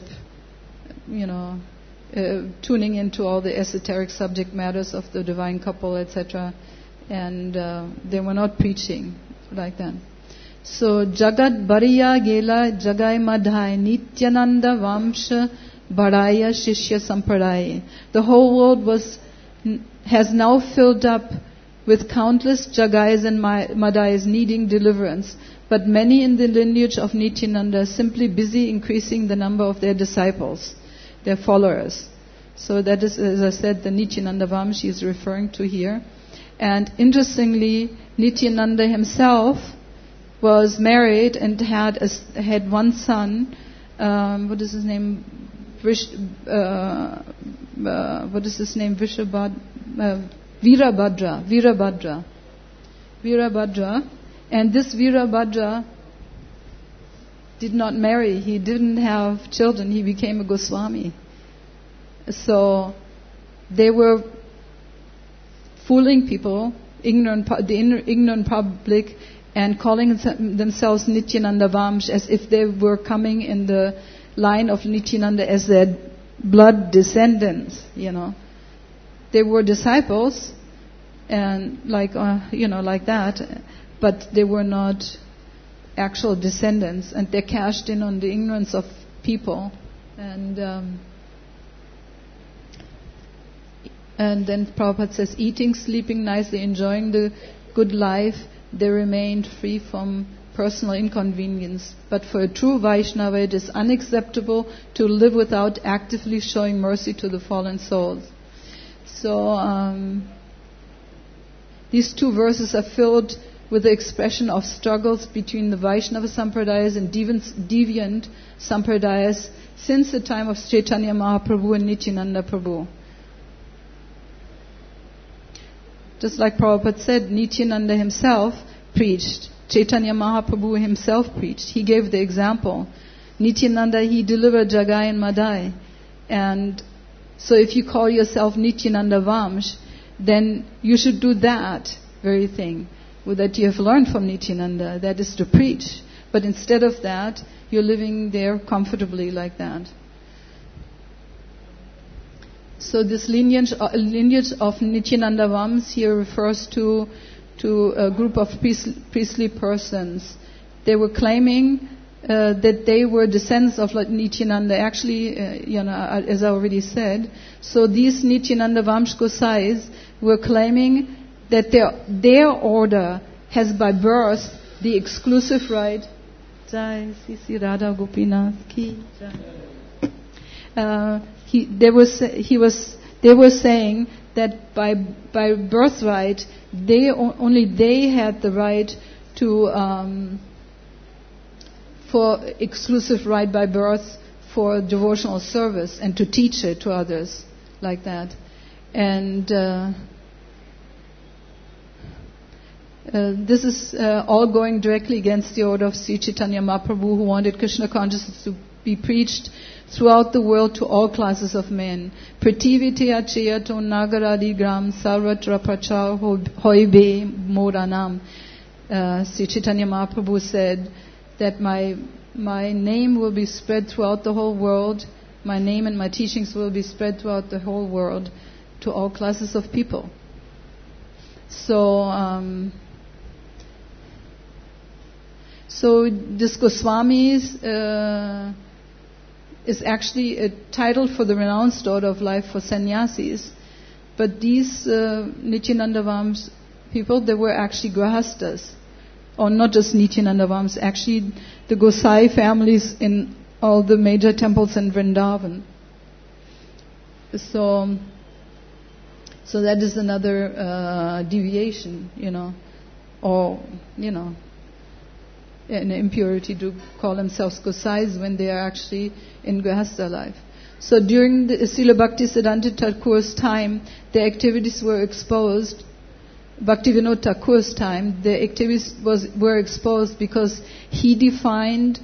tuning into all the esoteric subject matters of the divine couple, etc. And they were not preaching like that. So Jagat Bariya Gela Jagai Madhai Nityananda Vamsha Baraya Shishya Sampradaya. The whole world has now filled up with countless Jagais and Madhais needing deliverance, but many in the lineage of Nityananda are simply busy increasing the number of their disciples, their followers. So that is, as I said, the Nityananda Vamshi is referring to here. And interestingly, Nityananda himself was married and had one son. What is his name? Virabhadra. And this Virabhadra did not marry. He didn't have children. He became a Goswami. So they were fooling people, the ignorant public, and calling themselves Nityananda Vamsh as if they were coming in the line of Nityananda as their blood descendants, They were disciples, and like that, but they were not actual descendants, and they cashed in on the ignorance of people, and then Prabhupada says, eating, sleeping nicely, enjoying the good life, they remained free from personal inconvenience. But for a true Vaishnava, it is unacceptable to live without actively showing mercy to the fallen souls. So these two verses are filled with the expression of struggles between the Vaishnava Sampradayas and deviant Sampradayas since the time of Chaitanya Mahaprabhu and Nityananda Prabhu. Just like Prabhupada said, Nityananda himself preached. Chaitanya Mahaprabhu himself preached. He gave the example. Nityananda, he delivered Jagai and Madai. And so if you call yourself Nityananda Vamsh, then you should do that very thing that you have learned from Nityananda, that is to preach. But instead of that, you're living there comfortably like that. So this lineage of Nityananda Vams here refers to a group of priestly persons. They were claiming that they were descendants of Nityananda. Actually, as I already said, so these Nityananda Vamsh Gosais were claiming that their order has by birth the exclusive right. Jai Sisi Radha Gopinath ki Jai. They were saying that by birthright only they had the right to for exclusive right by birth for devotional service and to teach it to others like that. And this is all going directly against the order of Sri Chaitanya Mahaprabhu, who wanted Krishna consciousness to be preached throughout the world to all classes of men. Prativite achayato nagaradi gram sarvatra prachar hoibe moranam. Sri Chaitanya Mahaprabhu said that my name will be spread throughout the whole world. My name and my teachings will be spread throughout the whole world to all classes of people. So this Goswamis is actually a title for the renounced order of life for sannyasis. But these Nityananda Vams people, they were actually grahastas. Or not just Nityananda Vams, actually the Gosai families in all the major temples in Vrindavan. So that is another deviation, or, an impurity to call themselves Gosais when they are actually in Grihastha life. So during the Srila Bhaktisiddhanta Thakur's time, the activities were exposed. Bhaktivinoda Thakur's time, the activities were exposed because he defined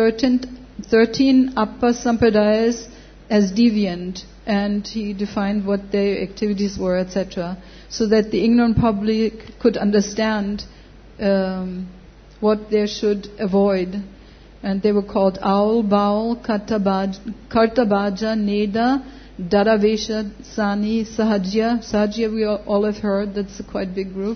13 Appa Sampradayas as deviant, and he defined what their activities were, etc., so that the ignorant public could understand what they should avoid. And they were called Aul, Baul, Kartabaja, Neda, Daravesha, Sani, Sahajya. Sahajya we all have heard, that's a quite big group.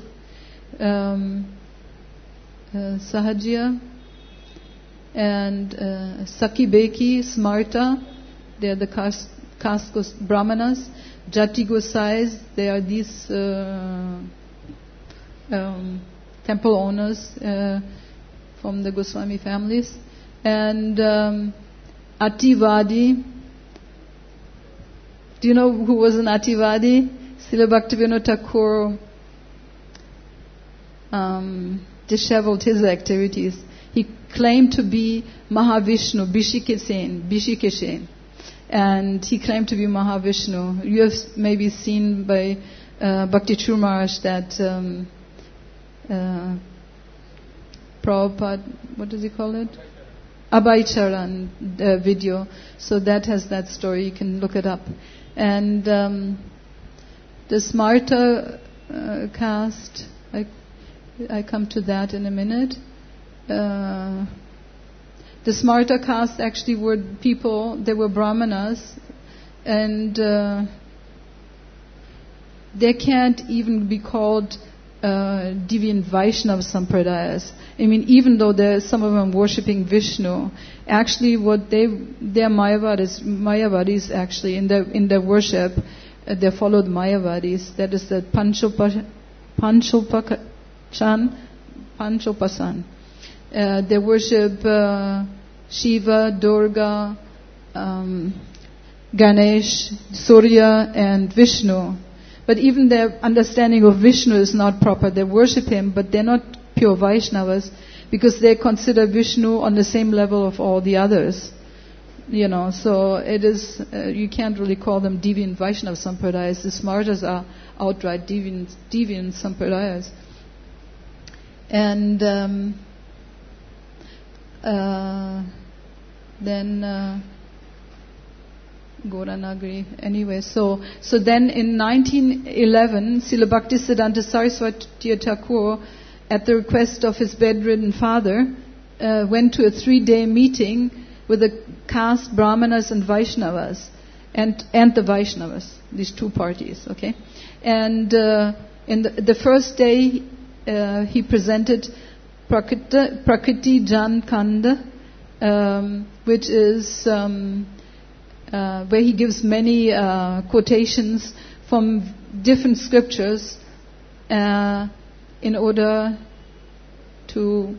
Sahajya and Sakibeki, Smarta, they are the caste Brahmanas. Jati Gosais, they are these temple owners from the Goswami families. And Ativadi. Do you know who was an Ativadi? Srila Bhaktivinoda Thakur disheveled his activities. He claimed to be Mahavishnu, Bishikeshen. And he claimed to be Mahavishnu. You have maybe seen by Bhakti True Maharaj that Prabhupada, what does he call it? Abhaicharan video. So that has that story, you can look it up. And the Smarta caste, I come to that in a minute. The Smarta caste actually were people, they were Brahmanas, and they can't even be called deviant Vaishnava Sampradayas. I mean, even though some of them worshipping Vishnu, actually they're Mayavadis actually in their worship, they follow the Mayavadis. That is the Panchopasan. They worship Shiva, Durga, Ganesh, Surya, and Vishnu. But even their understanding of Vishnu is not proper. They worship him, but they're not pure Vaishnavas, because they consider Vishnu on the same level of all the others. So it is, you can't really call them Deviant Vaishnava Sampradayas. The Smartas are outright Deviant Sampradayas. And then Gauranagari. Anyway, so then in 1911, Srila Bhaktisiddhanta Saraswati Thakur, at the request of his bedridden father, went to a 3-day meeting with the caste Brahmanas and Vaishnavas, and the Vaishnavas, these two parties, okay? And in the first day, he presented Prakriti Jan Kanda, which is where he gives many quotations from different scriptures in order to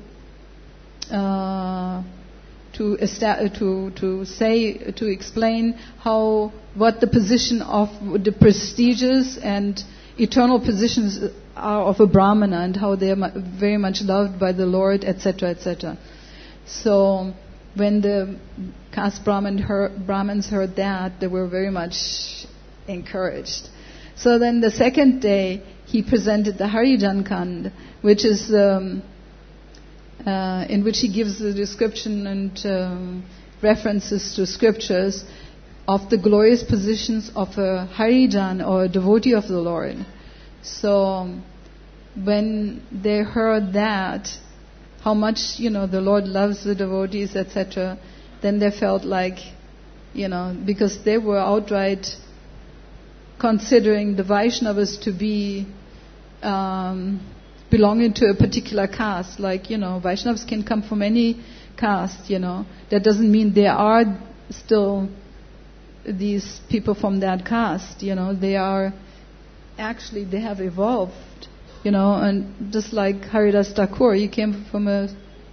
explain what the position of the prestigious and eternal positions are of a Brahmana, and how they are very much loved by the Lord, etc., etc. So when the caste Brahmins heard that, they were very much encouraged. So then the second day, he presented the Harijan Kand, which is in which he gives the description and references to scriptures of the glorious positions of a Harijan, or a devotee of the Lord. So when they heard that, how much, the Lord loves the devotees, etc., then they felt like, because they were outright considering the Vaishnavas to be belonging to a particular caste. Like, Vaishnavas can come from any caste, That doesn't mean there are still these people from that caste, They are, actually, they have evolved, and just like Haridas Thakur, he came from a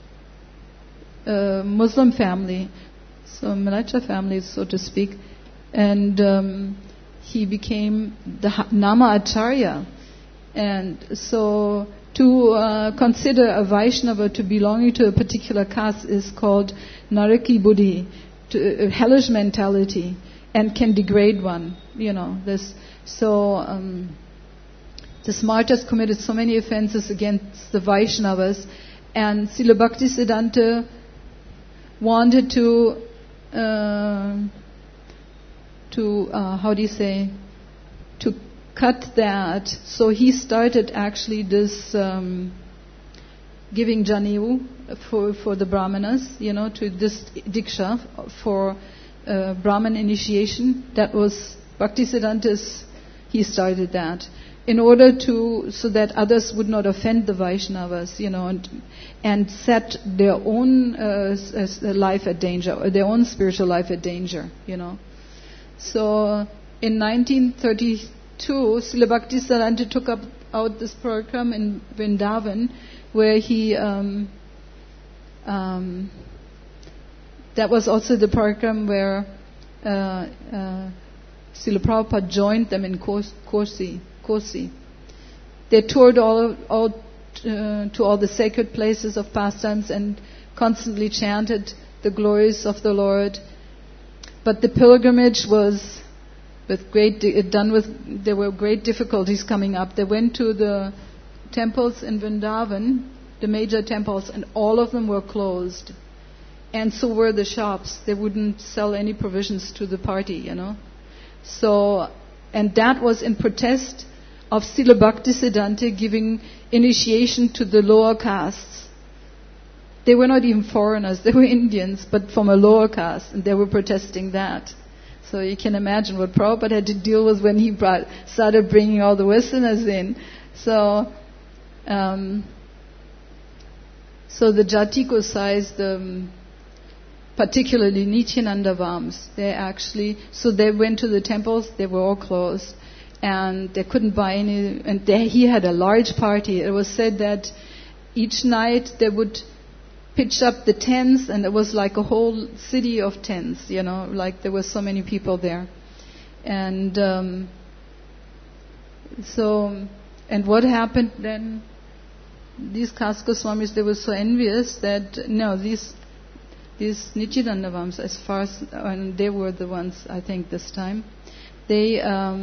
Muslim family, so Malacha family, so to speak, and he became the Nama Acharya. And so to consider a Vaishnava to belonging to a particular caste is called Naraki Buddhi, a hellish mentality, and can degrade one. This. So the Smartas committed so many offenses against the Vaishnavas, and Srila Bhaktisiddhanta wanted to cut that. So he started actually this giving Janevu for the Brahmanas, to this Diksha for Brahman initiation. That was Bhaktisiddhanta's, he started that. In order so that others would not offend the Vaishnavas, and set their own life at danger, or their own spiritual life at danger, So in 1932, Srila Bhaktisiddhanta took out this program in Vrindavan, where he, that was also the program where Srila Prabhupada joined them in Kosi. They toured all to all the sacred places of pastimes and constantly chanted the glories of the Lord. But the pilgrimage was there were great difficulties coming up. They went to the temples in Vrindavan, the major temples, and all of them were closed. And so were the shops. They wouldn't sell any provisions to the party, So, and that was in protest of Srila Bhaktisiddhanta giving initiation to the lower castes. They were not even foreigners, they were Indians, but from a lower caste, and they were protesting that. So you can imagine what Prabhupada had to deal with when he started bringing all the Westerners in. So the Jati Gosais, particularly Nityananda Vams, they went to the temples, they were all closed, and they couldn't buy any, and he had a large party. It was said that each night they would pitch up the tents, and it was like a whole city of tents, like there were so many people there. And and what happened then? these caste Goswamis, they were so envious that these Nityanandavams, as far as and they were the ones, I think, this time, they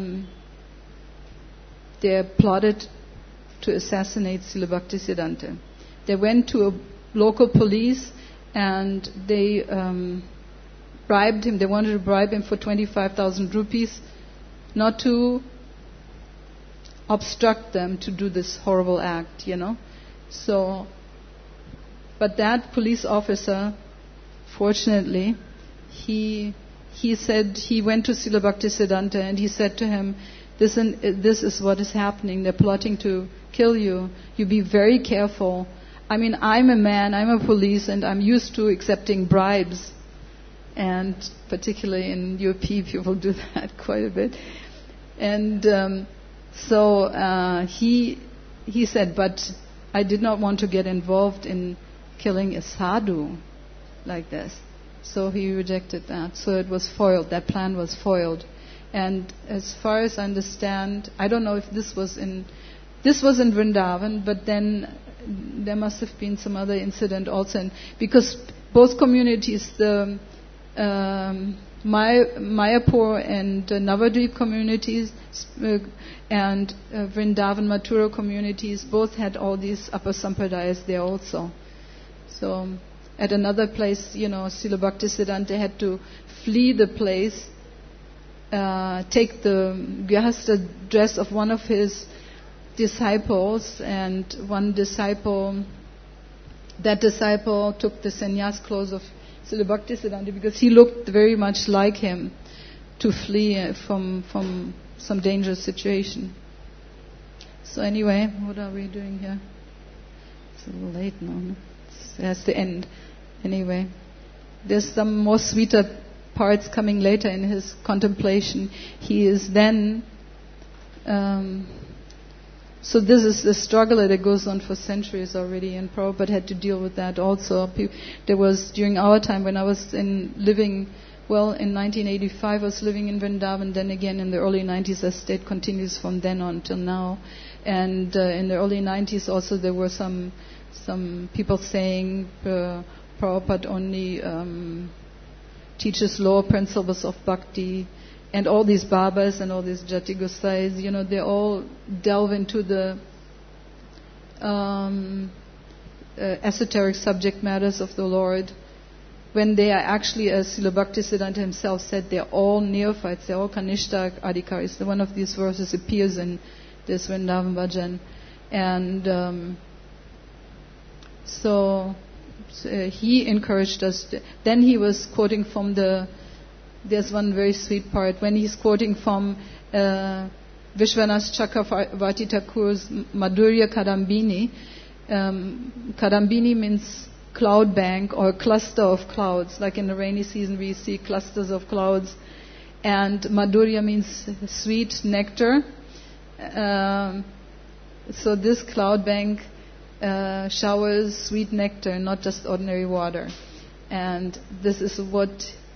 plotted to assassinate Srila Bhaktisiddhanta. They went to a local police and they bribed him. They wanted to bribe him for 25,000 rupees, not to obstruct them to do this horrible act, So, but that police officer, fortunately, he said, he went to Srila Bhaktisiddhanta and he said to him, this is what is happening. They're plotting to kill you. You be very careful. I mean, I'm a man, I'm a police, and I'm used to accepting bribes. And particularly in UP, people do that quite a bit. And so he said, but I did not want to get involved in killing a sadhu like this. So he rejected that. So it was foiled. That plan was foiled. And as far as I understand, I don't know if this was in Vrindavan, but then there must have been some other incident also. Because both communities, the Mayapur and Navadvip communities and Vrindavan, Mathura communities, both had all these upper sampradayas there also. So at another place, Srila Bhaktisiddhanta had to flee the place, take the Grihastha dress of one of his disciples, and that disciple took the sannyas clothes of Srila Bhaktisiddhanta because he looked very much like him, to flee from some dangerous situation. So anyway, what are we doing here? It's a little late now. It has to end. Anyway, there's some more sweeter parts coming later in his contemplation. He is then... So this is the struggle that goes on for centuries already, and Prabhupada had to deal with that also. There was, during our time, when I was in 1985 I was living in Vrindavan, then again in the early 90s, the state continues from then on till now. And in the early 90s also there were some people saying Prabhupada only teaches lower principles of bhakti. And all these Babas and all these Jati Gosais, they all delve into the esoteric subject matters of the Lord, when they are actually, as Srila Bhaktisiddhanta himself said, they're all neophytes, they're all Kanishta Adhikaris. One of these verses appears in this Vrindavan Bhajan. And so he encouraged us. Then he was quoting from there's one very sweet part when he's quoting from Vishwanath Chakravarti Thakur's Madhurya Kadambini. Kadambini means cloud bank or cluster of clouds. Like in the rainy season we see clusters of clouds. And Madhurya means sweet nectar. So this cloud bank showers sweet nectar, not just ordinary water. And this is what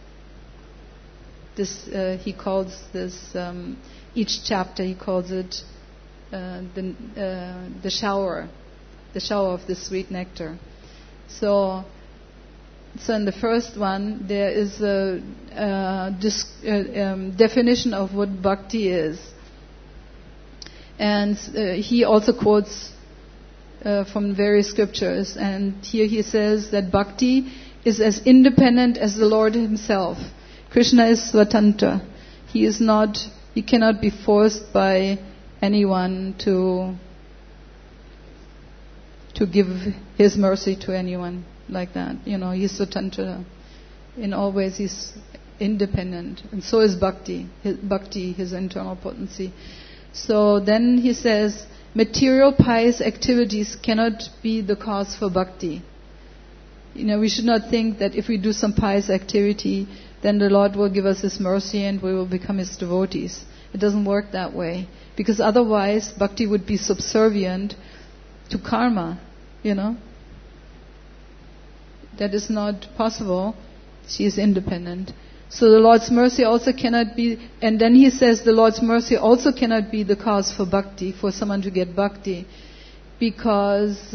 he calls this, each chapter he calls it the shower of the sweet nectar. So in the first one there is a definition of what bhakti is, and he also quotes from various scriptures. And here he says that bhakti is as independent as the Lord himself. Krishna is Swatantra. He cannot be forced by anyone to give his mercy to anyone like that. He's Swatantra. In all ways he's independent. And so is bhakti, his internal potency. So then he says, material pious activities cannot be the cause for bhakti. We should not think that if we do some pious activity, then the Lord will give us His mercy and we will become His devotees. It doesn't work that way. Because otherwise, bhakti would be subservient to karma, That is not possible. She is independent. So the Lord's mercy also cannot be, and then he says the Lord's mercy also cannot be the cause for bhakti, for someone to get bhakti. because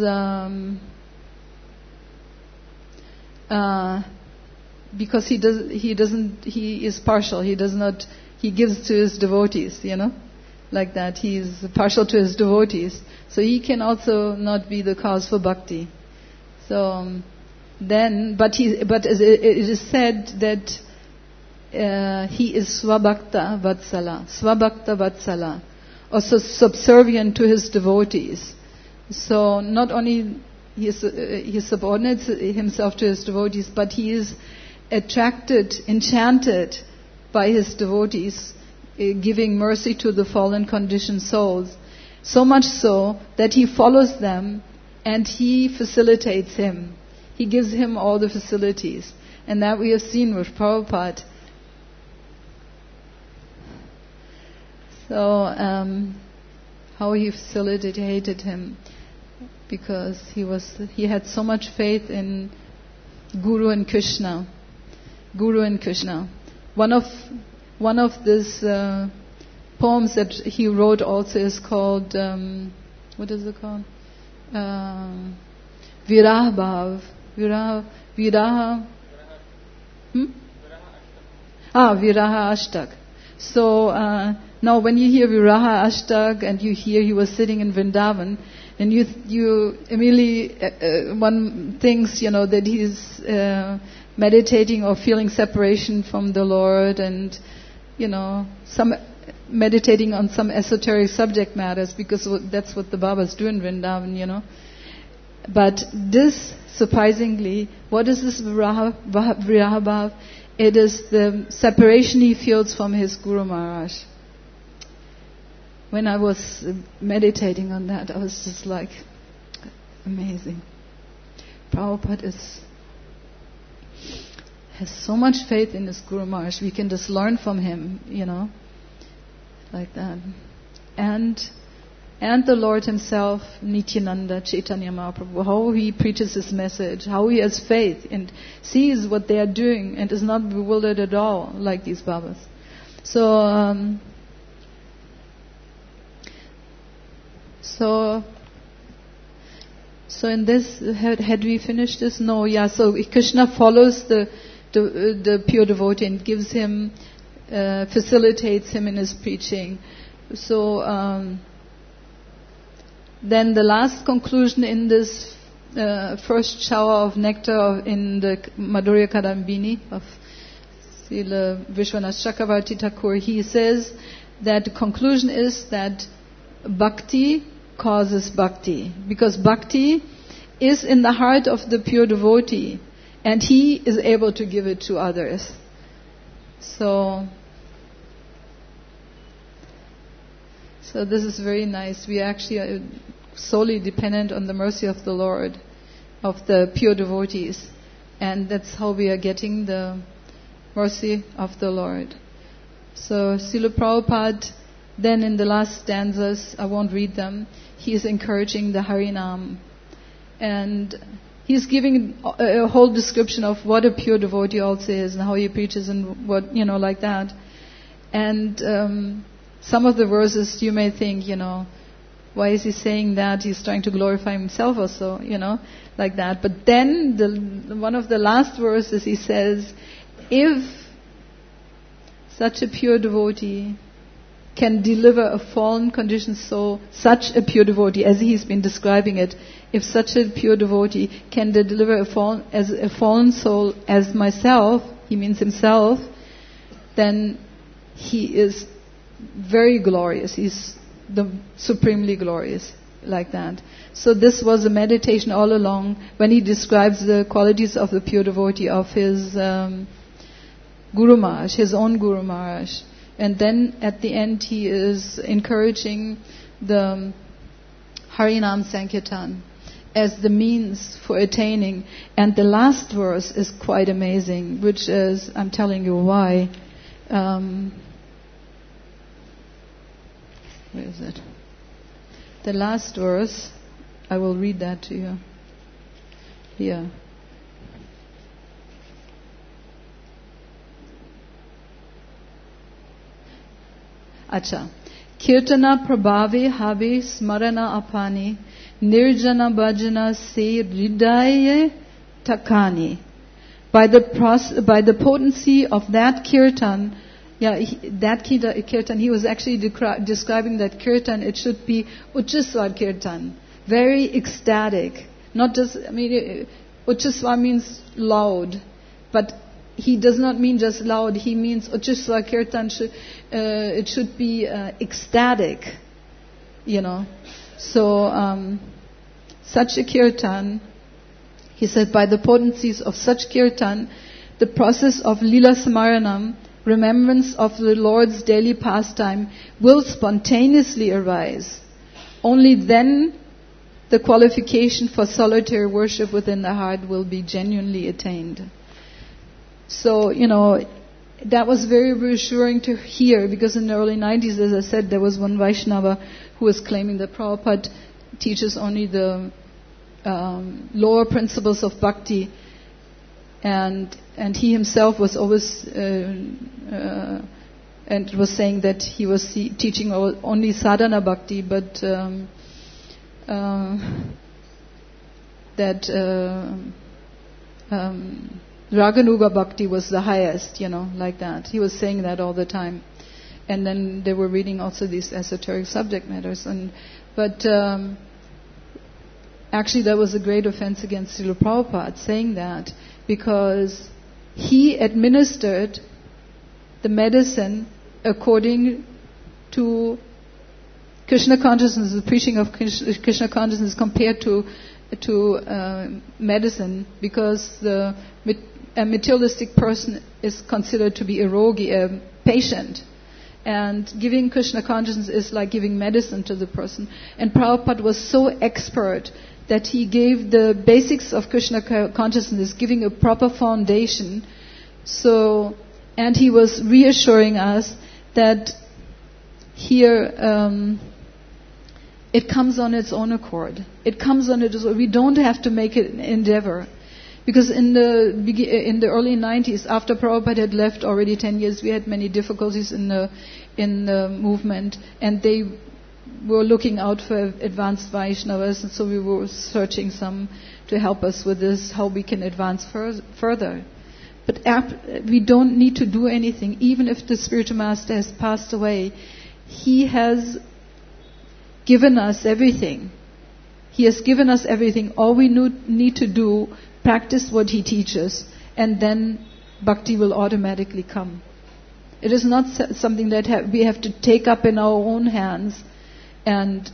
he is partial. He gives to his devotees, like that. He is partial to his devotees. So he can also not be the cause for bhakti. So but as it is said that he is Swabhakta Vatsala, also subservient to his devotees. So not only he subordinates himself to his devotees, but he is enchanted by his devotees, giving mercy to the fallen conditioned souls. So much so that he follows them and he facilitates him. He gives him all the facilities. And that we have seen with Prabhupada. So, how he facilitated him, because he had so much faith in Guru and Krishna. One of these poems that he wrote also is called, what is it called? Viraha Bhav. Viraha Ashtak. So now when you hear Viraha Ashtak and you hear he was sitting in Vrindavan, and you immediately one thinks that he's meditating or feeling separation from the Lord, and some meditating on some esoteric subject matters, because that's what the Babas do in Vrindavan, But this, surprisingly, what is this Viraha Bhav? It is the separation he feels from his Guru Maharaj. When I was meditating on that, I was just like, amazing. Prabhupada has so much faith in his Guru Maharaj. We can just learn from him, like that. And the Lord himself, Nityananda, Chaitanya Mahaprabhu, how he preaches his message, how he has faith and sees what they are doing and is not bewildered at all, like these Babas. So in this, had we finished this? No, yeah. So Krishna follows the pure devotee and gives him, facilitates him in his preaching. So then the last conclusion in this first shower of nectar in the Madhurya Kadambini of Srila Vishwanath Chakravarti Thakur, he says that the conclusion is that bhakti causes bhakti, because bhakti is in the heart of the pure devotee and he is able to give it to others. So this is very nice. We actually are solely dependent on the mercy of the Lord, of the pure devotees, and that's how we are getting the mercy of the Lord. So Srila Prabhupada, then in the last stanzas, I won't read them, he is encouraging the Harinam. And he's giving a whole description of what a pure devotee also is and how he preaches and what, like that. And some of the verses you may think, why is he saying that? He's trying to glorify himself or so, like that. But then one of the last verses he says, if such a pure devotee can deliver a fallen conditioned soul, such a pure devotee, as he's been describing it, if such a pure devotee can deliver a fallen soul as myself, he means himself, then he is very glorious. He's the supremely glorious, like that. So this was a meditation all along when he describes the qualities of the pure devotee of his Guru Maharaj, his own Guru Maharaj. And then at the end he is encouraging the Harinam Sankirtan as the means for attaining. And the last verse is quite amazing, which is, I'm telling you why. Where is it? The last verse, I will read that to you. Here. Acha. Kirtana prabhave have smarana apani, nirjana bhajana se hridaye takani. By the potency of that kirtan, kirtan, he was actually describing that kirtan, it should be Uchchaswar kirtan, very ecstatic. Not just, Uchchaswar means loud, but he does not mean just loud, he means Uchchaswar kirtan, it should be ecstatic, So, such a kirtan, he said, by the potencies of such kirtan, the process of Lila Samaranam, remembrance of the Lord's daily pastime, will spontaneously arise. Only then the qualification for solitary worship within the heart will be genuinely attained. So, that was very reassuring to hear, because in the early 90s, as I said, there was one Vaishnava who was claiming that Prabhupada teaches only the lower principles of bhakti, and he himself was always and was saying that he was teaching only sadhana bhakti, but that Raganuga bhakti was the highest, like that. He was saying that all the time. And then they were reading also these esoteric subject matters. But actually that was a great offense against Srila Prabhupada, saying that, because he administered the medicine according to Krishna consciousness, the preaching of Krishna consciousness compared to medicine, because a materialistic person is considered to be a rogi, a patient. And giving Krishna consciousness is like giving medicine to the person. And Prabhupada was so expert that he gave the basics of Krishna consciousness, giving a proper foundation. And he was reassuring us that here it comes on its own accord. It comes on its own. We don't have to make it an endeavor. Because in the early 90s, after Prabhupada had left already 10 years, we had many difficulties in the movement, and they were looking out for advanced Vaishnavas, and so we were searching some to help us with this, how we can advance further. But we don't need to do anything. Even if the spiritual master has passed away, he has given us everything. He has given us everything. All we need to do, practice what he teaches, and then bhakti will automatically come. It is not something that we have to take up in our own hands and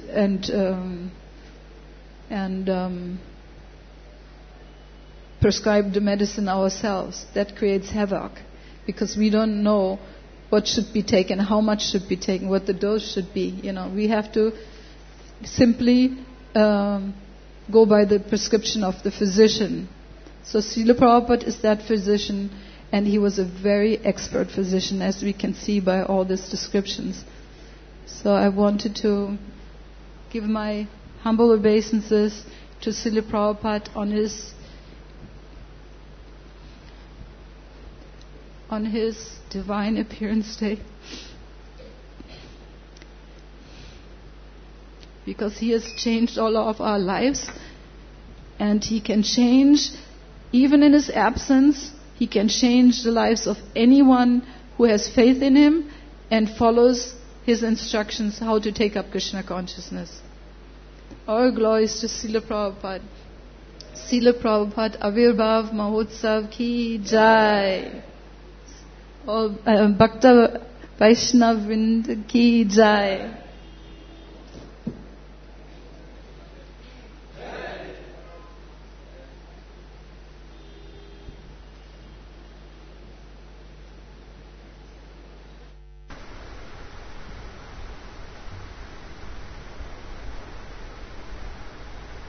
prescribe the medicine ourselves. That creates havoc, because we don't know what should be taken, how much should be taken, what the dose should be. We have to simply go by the prescription of the physician. So Srila Prabhupada is that physician, and he was a very expert physician, as we can see by all these descriptions. So I wanted to give my humble obeisances to Srila Prabhupada on his divine appearance day, because he has changed all of our lives, and he can change, even in his absence, he can change the lives of anyone who has faith in him and follows his instructions how to take up Krishna consciousness. All glories to Srila Prabhupada. Srila Prabhupada Avirbhav Mahotsav ki jai. All Bhakta Vaishnav Vrind ki jai.